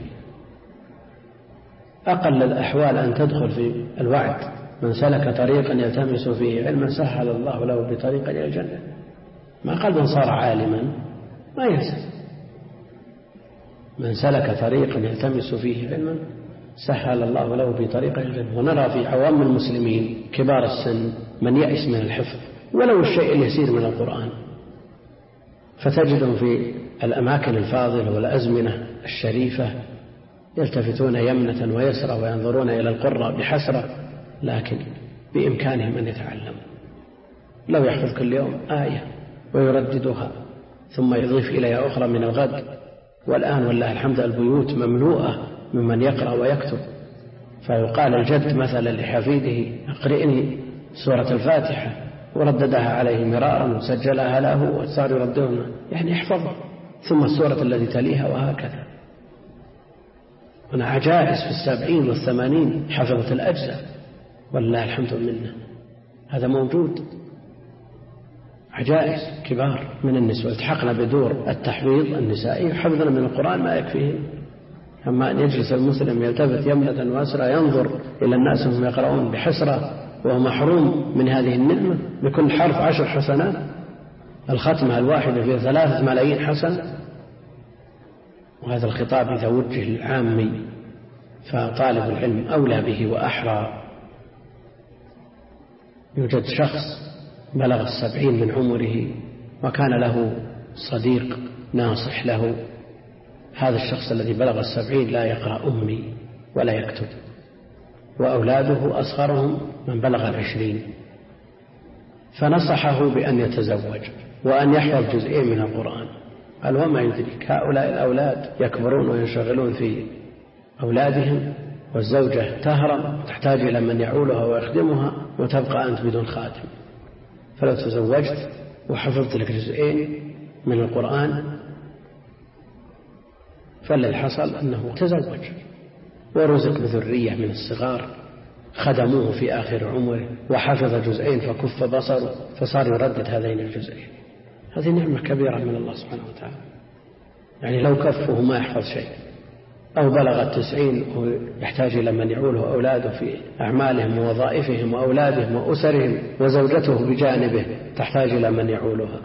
أقل الأحوال أن تدخل في الوعد، من سلك طريقا يلتمس فيه علما سهل الله له بطريقا إلى الجنة. ما قال من صار عالما ما يسأل، من سلك طريقا يلتمس فيه علما سهل الله له بطريقا إلى الجنة. ونرى في عوام المسلمين كبار السن من يأس من الحفظ ولو الشيء اليسير من القرآن، فتجدهم في الأماكن الفاضلة والأزمنة الشريفة يلتفتون يمنة ويسرى وينظرون إلى القراء بحسرة، لكن بإمكانهم أن يتعلموا. لو يحفظ كل يوم آية ويرددها ثم يضيف إليها أخرى من الغد. والآن والله الحمد البيوت مملوءة ممن يقرأ ويكتب، فيقال الجد مثلا لحفيده أقرئني سورة الفاتحة، ورددها عليه مرارا وسجلها له وصار يرددها، يعني يحفظها، ثم السورة التي تليها، وهكذا. هنا عجائز في السبعين والثمانين حفظة الأجزاء والله الحمد لله، هذا موجود. عجائز كبار من النسوة التحقنا بدور التحفيظ النسائي، حفظنا من القرآن ما يكفيهم. أما أن يجلس المسلم يلتفت يمنة وأسرى ينظر إلى الناس وهم يقرؤون بحسرة وهو محروم من هذه النعمة، بكل حرف عشر حسنات، الختمة الواحدة فيها ثلاثة ملايين حسنة. وهذا الخطاب إذا وجه للعامي فطالب العلم أولى به وأحرى. يوجد شخص بلغ السبعين من عمره وكان له صديق ناصح له، هذا الشخص الذي بلغ السبعين لا يقرأ أمي ولا يكتب، وأولاده أصغرهم من بلغ العشرين، فنصحه بأن يتزوج وأن يحفظ جزئين من القرآن. قال: وما يدريك، هؤلاء الأولاد يكبرون وينشغلون في أولادهم، والزوجة تهرم تحتاج إلى من يعولها ويخدمها، وتبقى أنت بدون خادم. فلو تزوجت وحفظت لك جزئين من القرآن، فالذي حصل أنه تزوج ورزق بذرية من الصغار خدموه في آخر عمره، وحفظ جزئين فكف بصره فصار يردد هذين الجزئين. هذه نعمة كبيرة من الله سبحانه وتعالى. يعني لو كفه ما يحفظ شيء، أو بلغ التسعين ويحتاج إلى من يعوله أولاده في أعمالهم ووظائفهم وأولادهم وأسرهم، وزوجته بجانبه تحتاج إلى من يعولها.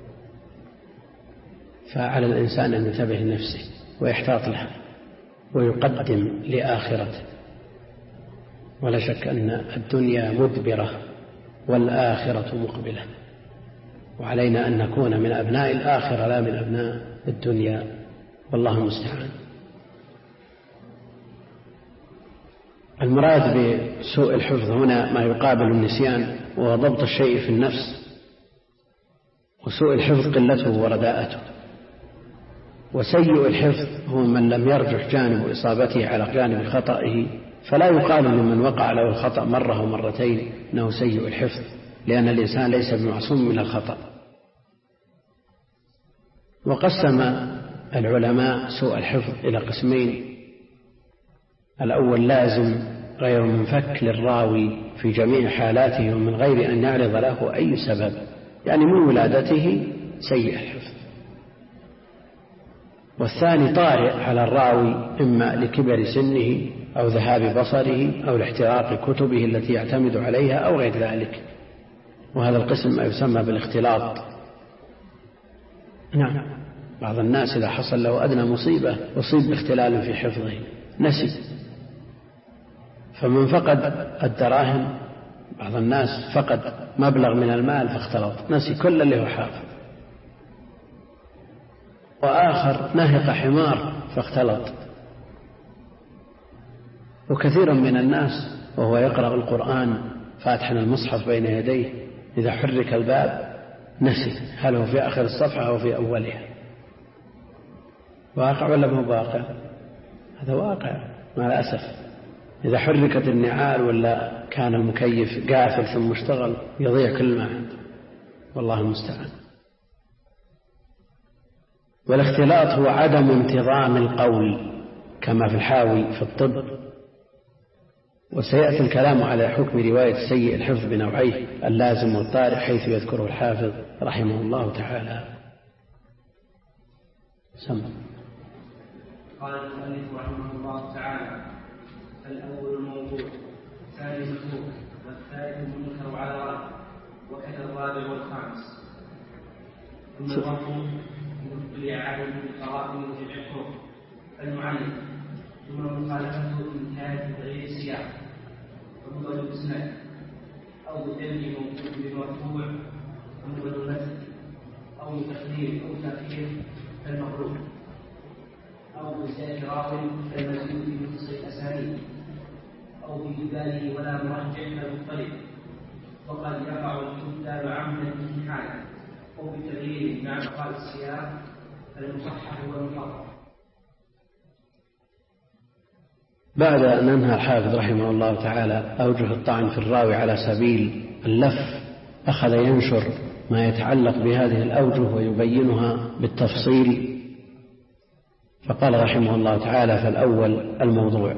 فعلى الإنسان أن ينتبه لنفسه ويحتاط لها ويقدم لآخرته. ولا شك أن الدنيا مدبرة والآخرة مقبلة، وعلينا أن نكون من أبناء الآخرة لا من أبناء الدنيا، والله المستعان. المراد بسوء الحفظ هنا ما يقابل النسيان وضبط الشيء في النفس، وسوء الحفظ قلته ورداءته. وسيء الحفظ هو من لم يرجح جانب إصابته على جانب خطئه، فلا يقال لمن وقع له الخطأ مرة ومرتين أنه سيء الحفظ، لأن الإنسان ليس بمعصوم من الخطأ. وقسم العلماء سوء الحفظ إلى قسمين: الأول لازم غير منفك للراوي في جميع حالاته ومن غير أن يعرض له أي سبب، يعني من ولادته سيء الحفظ. والثاني طارئ على الراوي، إما لكبر سنه أو ذهاب بصره أو لاحتراق كتبه التي يعتمد عليها أو غير ذلك، وهذا القسم ما يسمى بالاختلاط. نعم، بعض الناس إذا حصل له أدنى مصيبة أصيب باختلال في حفظه، نسي. فمن فقد الدراهم، بعض الناس فقد مبلغ من المال فاختلط، نسي كل اللي هو حافظ. وآخر نهق حمار فاختلط. وكثير من الناس وهو يقرأ القرآن فاتحا المصحف بين يديه، إذا حرك الباب نسي هل هو في آخر الصفحة أو في أولها. واقع ولا مو واقع؟ هذا واقع مع الأسف. إذا حركت النعال ولا كان المكيف قافل ثم اشتغل يضيع كل ما عنده، والله المستعان. والاختلاط هو عدم انتظام القول كما في الحاوي في الطب. وسيأتي الكلام على حكم رواية سيء الحفظ بنوعيه اللازم والطارئ، حيث يذكره الحافظ رحمه الله تعالى. سمع. قال المؤلف رحمه الله تعالى: الأول الموضوع، الثاني متروك، والثالث المنكر على رأي، وكذا الرابع والخامس. ثم الرفض يطلع على القرائن في الحكم المعلم، ثم مخالفته إن كانت بغير سياق، ومضل الإسناد أو بدل موجود بالمرفوع، ومضل المثل أو تقدير أو تأخير كالمغلوب، أو بزيادة راو كالمزيد في متصل الأسانيد، أو بجباله ولا مرجع كالمضطرب. وقد يقع الإبدال عمدا امتحانا، أو بتغيير مع بقاء السياق المصحح والمحرر. بعد أن أنهى الحافظ رحمه الله تعالى أوجه الطعن في الراوي على سبيل اللف، أخذ ينشر ما يتعلق بهذه الأوجه ويبينها بالتفصيل، فقال رحمه الله تعالى: فالأول الموضوع.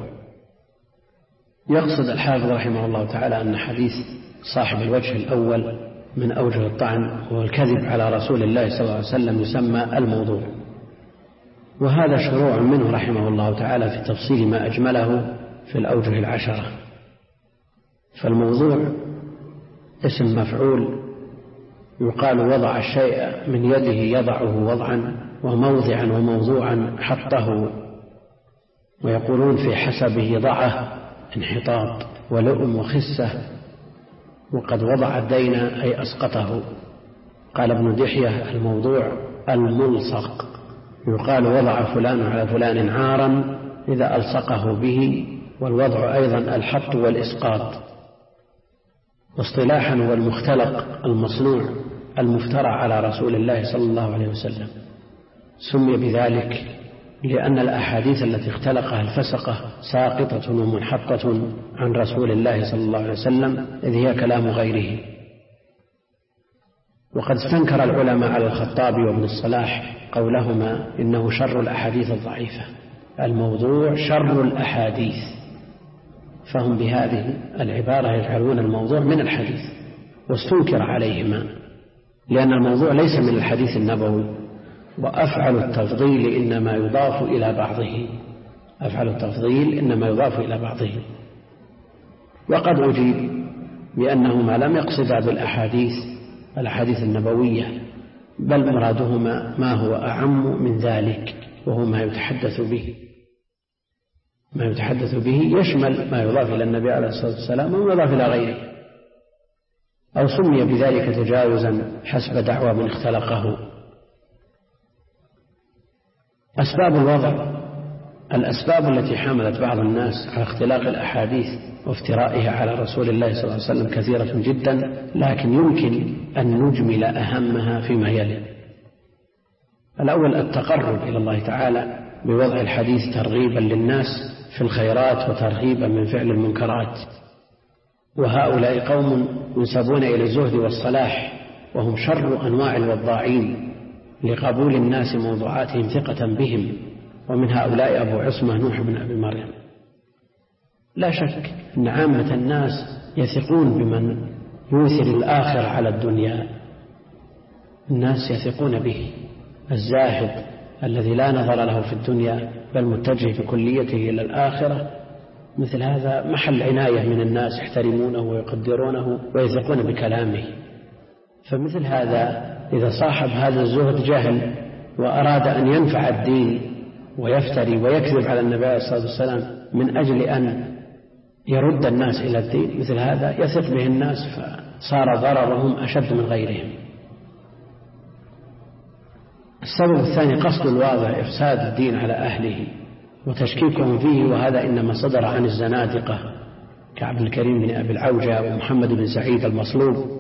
يقصد الحافظ رحمه الله تعالى أن حديث صاحب الوجه الأول من أوجه الطعن هو الكذب على رسول الله صلى الله عليه وسلم يسمى الموضوع، وهذا شروع منه رحمه الله تعالى في تفصيل ما أجمله في الأوجه العشرة. فالموضوع اسم مفعول، يقال وضع الشيء من يده يضعه وضعا، وموضعا وموضوعا حطه، ويقولون في حسبه ضعه انحطاط، ولؤم وخسة، وقد وضع الدين أي أسقطه. قال ابن دحية: الموضوع الملصق، يقال وضع فلان على فلان عارا إذا ألصقه به، والوضع أيضا الحط والإسقاط. واصطلاحا هو المختلق المصنوع المفترى على رسول الله صلى الله عليه وسلم. سمي بذلك لأن الأحاديث التي اختلقها الفسقة ساقطة ومنحطة عن رسول الله صلى الله عليه وسلم، إذ هي كلام غيره. وقد استنكر العلماء على الخطابي وابن الصلاح قولهما إنه شر الأحاديث الضعيفة، الموضوع شر الأحاديث، فهم بهذه العبارة يجعلون الموضوع من الحديث، واستنكر عليهما لأن الموضوع ليس من الحديث النبوي، وأفعل التفضيل إنما يضاف إلى بعضه، أفعل التفضيل إنما يضاف إلى بعضه. وقد أجيب بأنهما لم يقصدا بالأحاديث الأحاديث النبوية، بل مرادهما ما هو أعم من ذلك، وهو ما يتحدث به ما يتحدث به يشمل ما يضاف إلى النبي عليه الصلاة والسلام وما يضاف إلى غيره، أو سمي بذلك تجاوزا حسب دعوى من اختلقه. أسباب الوضع، الأسباب التي حملت بعض الناس على اختلاق الأحاديث وافترائها على رسول الله صلى الله عليه وسلم كثيرة جدا، لكن يمكن أن نجمل أهمها فيما يلي. الأول التقرب إلى الله تعالى بوضع الحديث ترغيبا للناس في الخيرات وترهيبا من فعل المنكرات، وهؤلاء قوم ينسبون إلى الزهد والصلاح، وهم شر أنواع الوضاعين لقبول الناس موضوعاتهم ثقة بهم، ومن هؤلاء أبو عصمة نوح بن أبي مريم. لا شك أن عامة الناس يثقون بمن يوثر الآخر على الدنيا، الناس يثقون به. الزاهد الذي لا نظر له في الدنيا بل متجه بكليته إلى الآخرة، مثل هذا محل عناية من الناس، يحترمونه ويقدرونه ويثقون بكلامه. فمثل هذا إذا صاحب هذا الزهد جهل وأراد أن ينفع الدين ويفتري ويكذب على النبي عليه الصلاة والسلام من أجل أن يرد الناس إلى الدين، مثل هذا يثق به الناس فصار ضررهم أشد من غيرهم. السبب الثاني قصد الواضع إفساد الدين على أهله وتشكيكهم فيه، وهذا إنما صدر عن الزنادقة كعبد الكريم بن أبي العوجة ومحمد بن سعيد المصلوب.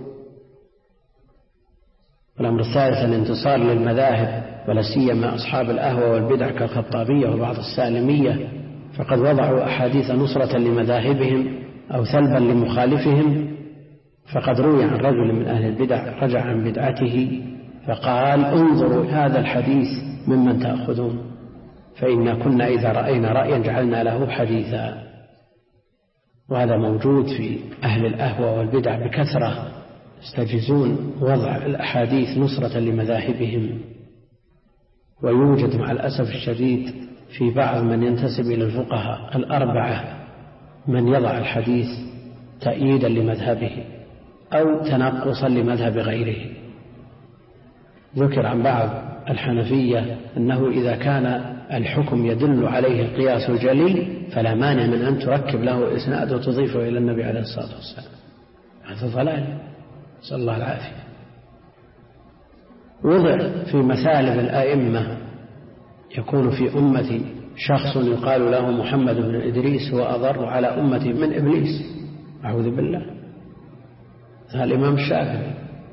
والأمر الثالث الانتصار للمذاهب، ولا سيما أصحاب الأهوى والبدع كالخطابية وبعض السالمية، فقد وضعوا أحاديث نصرة لمذاهبهم أو ثلبا لمخالفهم. فقد روي عن رجل من أهل البدع رجع عن بدعته فقال: انظروا هذا الحديث ممن تأخذون، فإنا كنا إذا رأينا رأيا جعلنا له حديثا. وهذا موجود في أهل الأهوى والبدع بكثرة، يستجيزون وضع الأحاديث نصرة لمذاهبهم. ويوجد مع الأسف الشديد في بعض من ينتسب إلى الفقهاء الأربعة من يضع الحديث تأييدا لمذهبه أو تنقصا لمذهب غيره. ذكر عن بعض الحنفية أنه إذا كان الحكم يدل عليه القياس الجلي فلا مانع من أن تركب له إسناد وتضيفه إلى النبي عليه الصلاة والسلام. هذا ضلال، نسأل الله العافية. وضع في مثالب الأئمة يكون في أمتي شخص يقال له محمد بن إدريس هو أضر على أمتي من إبليس، أعوذ بالله. هذا الإمام الشافعي.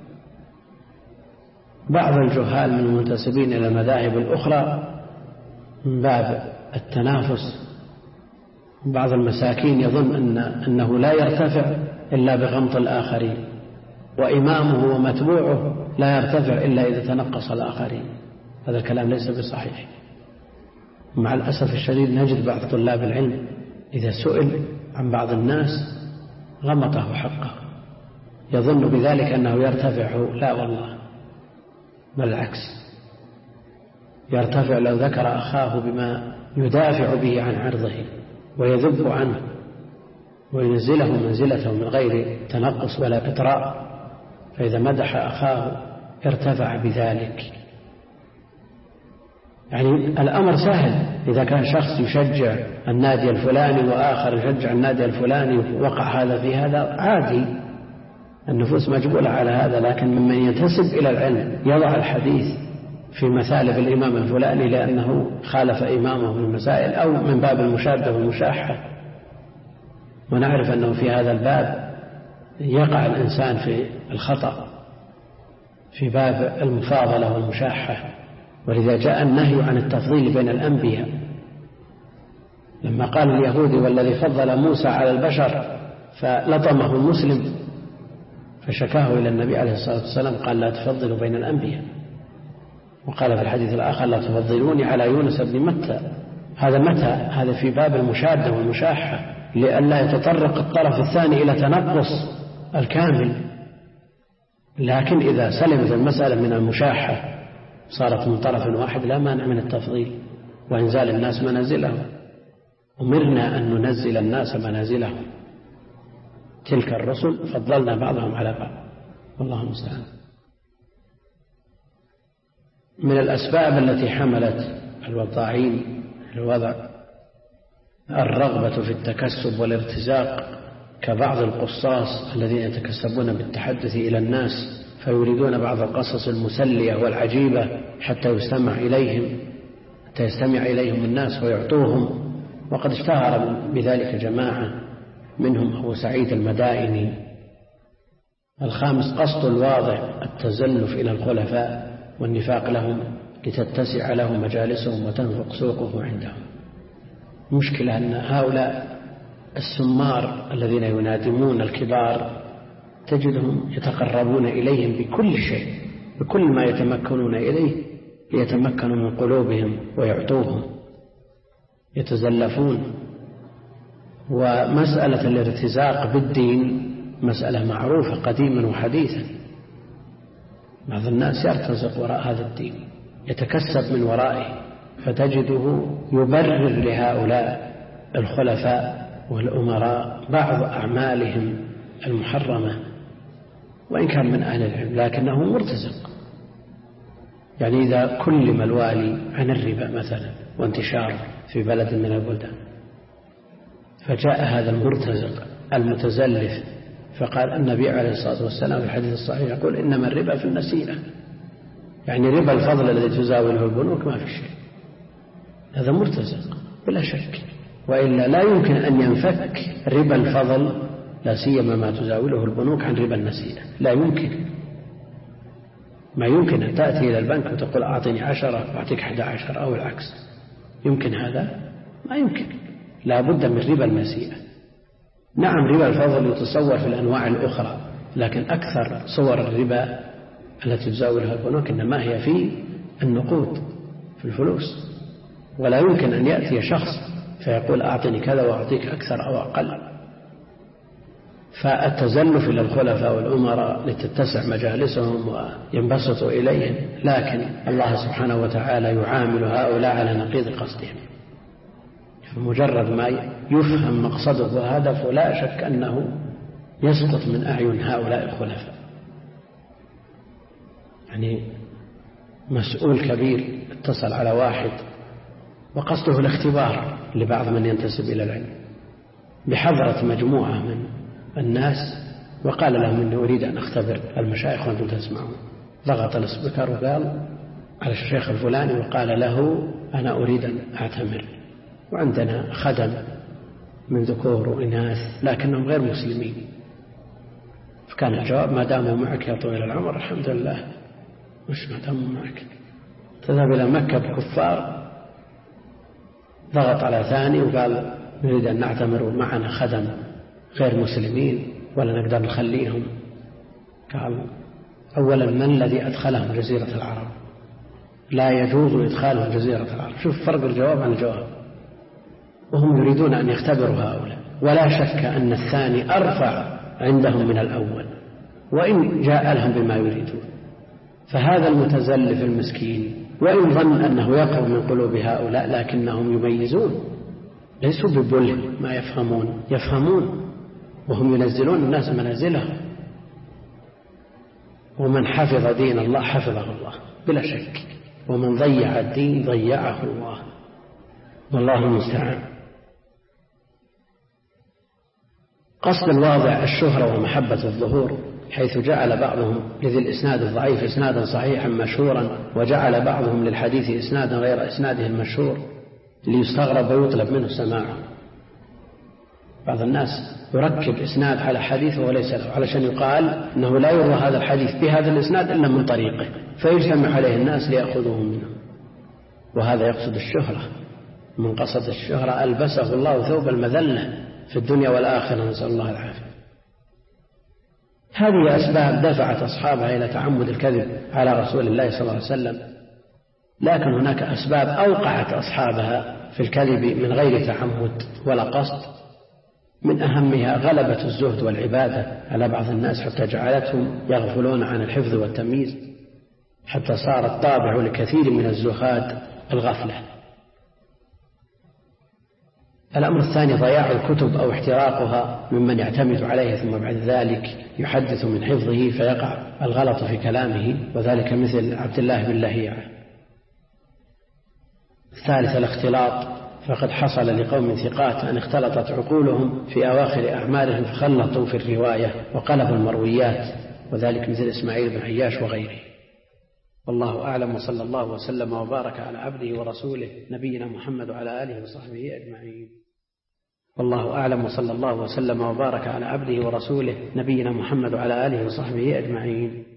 بعض الجهال من المنتسبين إلى المذاهب الأخرى من باب التنافس، بعض المساكين يظن أن أنه لا يرتفع إلا بغمط الآخرين، وإمامه ومتبوعه لا يرتفع إلا إذا تنقص الآخرين. هذا الكلام ليس بصحيح. مع الأسف الشديد نجد بعض طلاب العلم إذا سئل عن بعض الناس غمطه حقه، يظن بذلك أنه يرتفع. لا والله، بل العكس، يرتفع لو ذكر أخاه بما يدافع به عن عرضه ويذب عنه وينزله منزلته من غير تنقص ولا إطراء، فإذا مدح أخاه ارتفع بذلك. يعني الأمر سهل، إذا كان شخص يشجع النادي الفلاني وآخر يشجع النادي الفلاني وقع هذا في هذا عادي، النفوس مجبولة على هذا. لكن ممن ينتسب إلى العلم يضع الحديث في مثالب الإمام الفلاني لأنه خالف إمامه في المسائل أو من باب المشادة والمشاحة، ونعرف أنه في هذا الباب يقع الإنسان في الخطأ في باب المفاضلة والمشاحة. ولذا جاء النهي عن التفضيل بين الأنبياء، لما قال اليهودي والذي فضل موسى على البشر فلطمه المسلم فشكاه إلى النبي عليه الصلاة والسلام قال لا تفضلوا بين الأنبياء. وقال في الحديث الآخر لا تفضلوني على يونس بن متى. هذا متى؟ هذا في باب المشادة والمشاحة لئلا يتطرق الطرف الثاني إلى تنقص الكامل. لكن إذا سلمت المسألة من المشاحة صارت من طرف واحد لا مانع من التفضيل وإنزال الناس منازلهم. أمرنا أن ننزل الناس منازلهم، تلك الرسل فضلنا بعضهم على بعض، والله المستعان. من الأسباب التي حملت الوضاعين الوضع الرغبة في التكسب والارتزاق، كبعض القصاص الذين يتكسبون بالتحدث إلى الناس فيريدون بعض القصص المسلية والعجيبة حتى يستمع إليهم حتى يستمع إليهم الناس ويعطوهم. وقد اشتهر بذلك جماعة منهم أبو سعيد المدائني. الخامس قصد الواضع التزلف إلى الخلفاء والنفاق لهم لتتسع لهم مجالسهم وتنفق سوقهم عندهم. مشكلة أن هؤلاء السمار الذين ينادمون الكبار تجدهم يتقربون إليهم بكل شيء، بكل ما يتمكنون إليه ليتمكنوا من قلوبهم ويعطوهم، يتزلفون. ومسألة الارتزاق بالدين مسألة معروفة قديما وحديثا. بعض الناس يرتزق وراء هذا الدين، يتكسب من ورائه، فتجده يبرر لهؤلاء الخلفاء والأمراء بعض أعمالهم المحرمة وإن كان من أهل العلم، لكنه مرتزق. يعني إذا كلم الوالي عن الربا مثلا وانتشاره في بلد من البلدان، فجاء هذا المرتزق المتزلف فقال النبي عليه الصلاة والسلام في الحديث الصحيح يقول إنما الربا في النسيئة، يعني ربا الفضل الذي تزاوله البنوك ما في شيء. هذا مرتزق بلا شك، وإلا لا يمكن أن ينفك ربا الفضل لا سيما ما تزاوله البنوك عن ربا النسيئة، لا يمكن. ما يمكن أن تأتي إلى البنك وتقول أعطني عشرة وأعطيك أحد عشر أو العكس، يمكن هذا؟ ما يمكن، لا بد من ربا النسيئة. نعم ربا الفضل يتصور في الأنواع الأخرى، لكن أكثر صور الربا التي تزاولها البنوك إنما هي في النقود، في الفلوس. ولا يمكن أن يأتي شخص فيقول أعطني كذا وأعطيك أكثر أو أقل. فالتزلف إلى الخلفاء والأمراء لتتسع مجالسهم وينبسطوا إليهم، لكن الله سبحانه وتعالى يعامل هؤلاء على نقيض قصدهم. فمجرد ما يفهم مقصده وهدفه لا شك أنه يسقط من أعين هؤلاء الخلفاء. يعني مسؤول كبير اتصل على واحد وقصده الاختبار لبعض من ينتسب إلى العلم بحضرة مجموعة من الناس، وقال لهم إني أريد أن أختبر المشايخ وأنتم تسمعون، ضغط السبيكر وقال على الشيخ الفلاني وقال له أنا أريد أن أعتمر، وعندنا خدم من ذكور وإناث لكنهم غير مسلمين. فكان الجواب ما داموا معك يا طويل العمر الحمد لله. مش ما داموا معك، تذهب إلى مكة بكفار. ضغط على ثاني وقال نريد أن نعتمر معنا خدم غير مسلمين ولا نقدر نخليهم. قال أولا من الذي أدخلهم جزيرة العرب؟ لا يجوز إدخالهم جزيرة العرب. شوف فرق الجواب عن الجواب. وهم يريدون أن يختبروا هؤلاء، ولا شك أن الثاني أرفع عندهم من الأول وإن جاء لهم بما يريدون. فهذا المتزلف المسكين وإن ظن أنه يقرب من قلوب هؤلاء لكنهم يميزون، ليسوا ببله ما يفهمون، يفهمون وهم ينزلون الناس منازلهم. ومن حفظ دين الله حفظه الله بلا شك، ومن ضيع الدين ضيعه الله، والله المستعان. قصد الواضع الشهرة ومحبة الظهور، حيث جعل بعضهم لذي الإسناد الضعيف إسنادا صحيحا مشهورا، وجعل بعضهم للحديث إسنادا غير إسناده المشهور ليستغرب ويطلب منه سماعه. بعض الناس يركب إسناد على حديث وليس له، علشان يقال أنه لا يروى هذا الحديث بهذا الإسناد إلا من طريقه، فيجتمع عليه الناس ليأخذوه منه. وهذا يقصد الشهرة. من قصد الشهرة ألبسه الله ثوب المذلة في الدنيا والآخرة، نسأل الله العافية. هذه أسباب دفعت أصحابها إلى تعمد الكذب على رسول الله صلى الله عليه وسلم، لكن هناك أسباب أوقعت أصحابها في الكذب من غير تعمد ولا قصد. من أهمها غلبة الزهد والعبادة على بعض الناس حتى جعلتهم يغفلون عن الحفظ والتمييز، حتى صار الطابع لكثير من الزهاد الغفلة. الأمر الثاني ضياع الكتب أو احتراقها ممن يعتمد عليها ثم بعد ذلك يحدث من حفظه فيقع الغلط في كلامه، وذلك مثل عبد الله بن لهيعة. الثالث الاختلاط، فقد حصل لقوم ثقات أن اختلطت عقولهم في أواخر أعمالهم فخلطوا في الرواية وقلبوا المرويات، وذلك مثل إسماعيل بن عياش وغيره. والله أعلم، وصلى الله وسلم وبارك على عبده ورسوله نبينا محمد وعلى آله وصحبه أجمعين. والله أعلم، وصلى الله وسلم وبارك على عبده ورسوله نبينا محمد وعلى آله وصحبه أجمعين.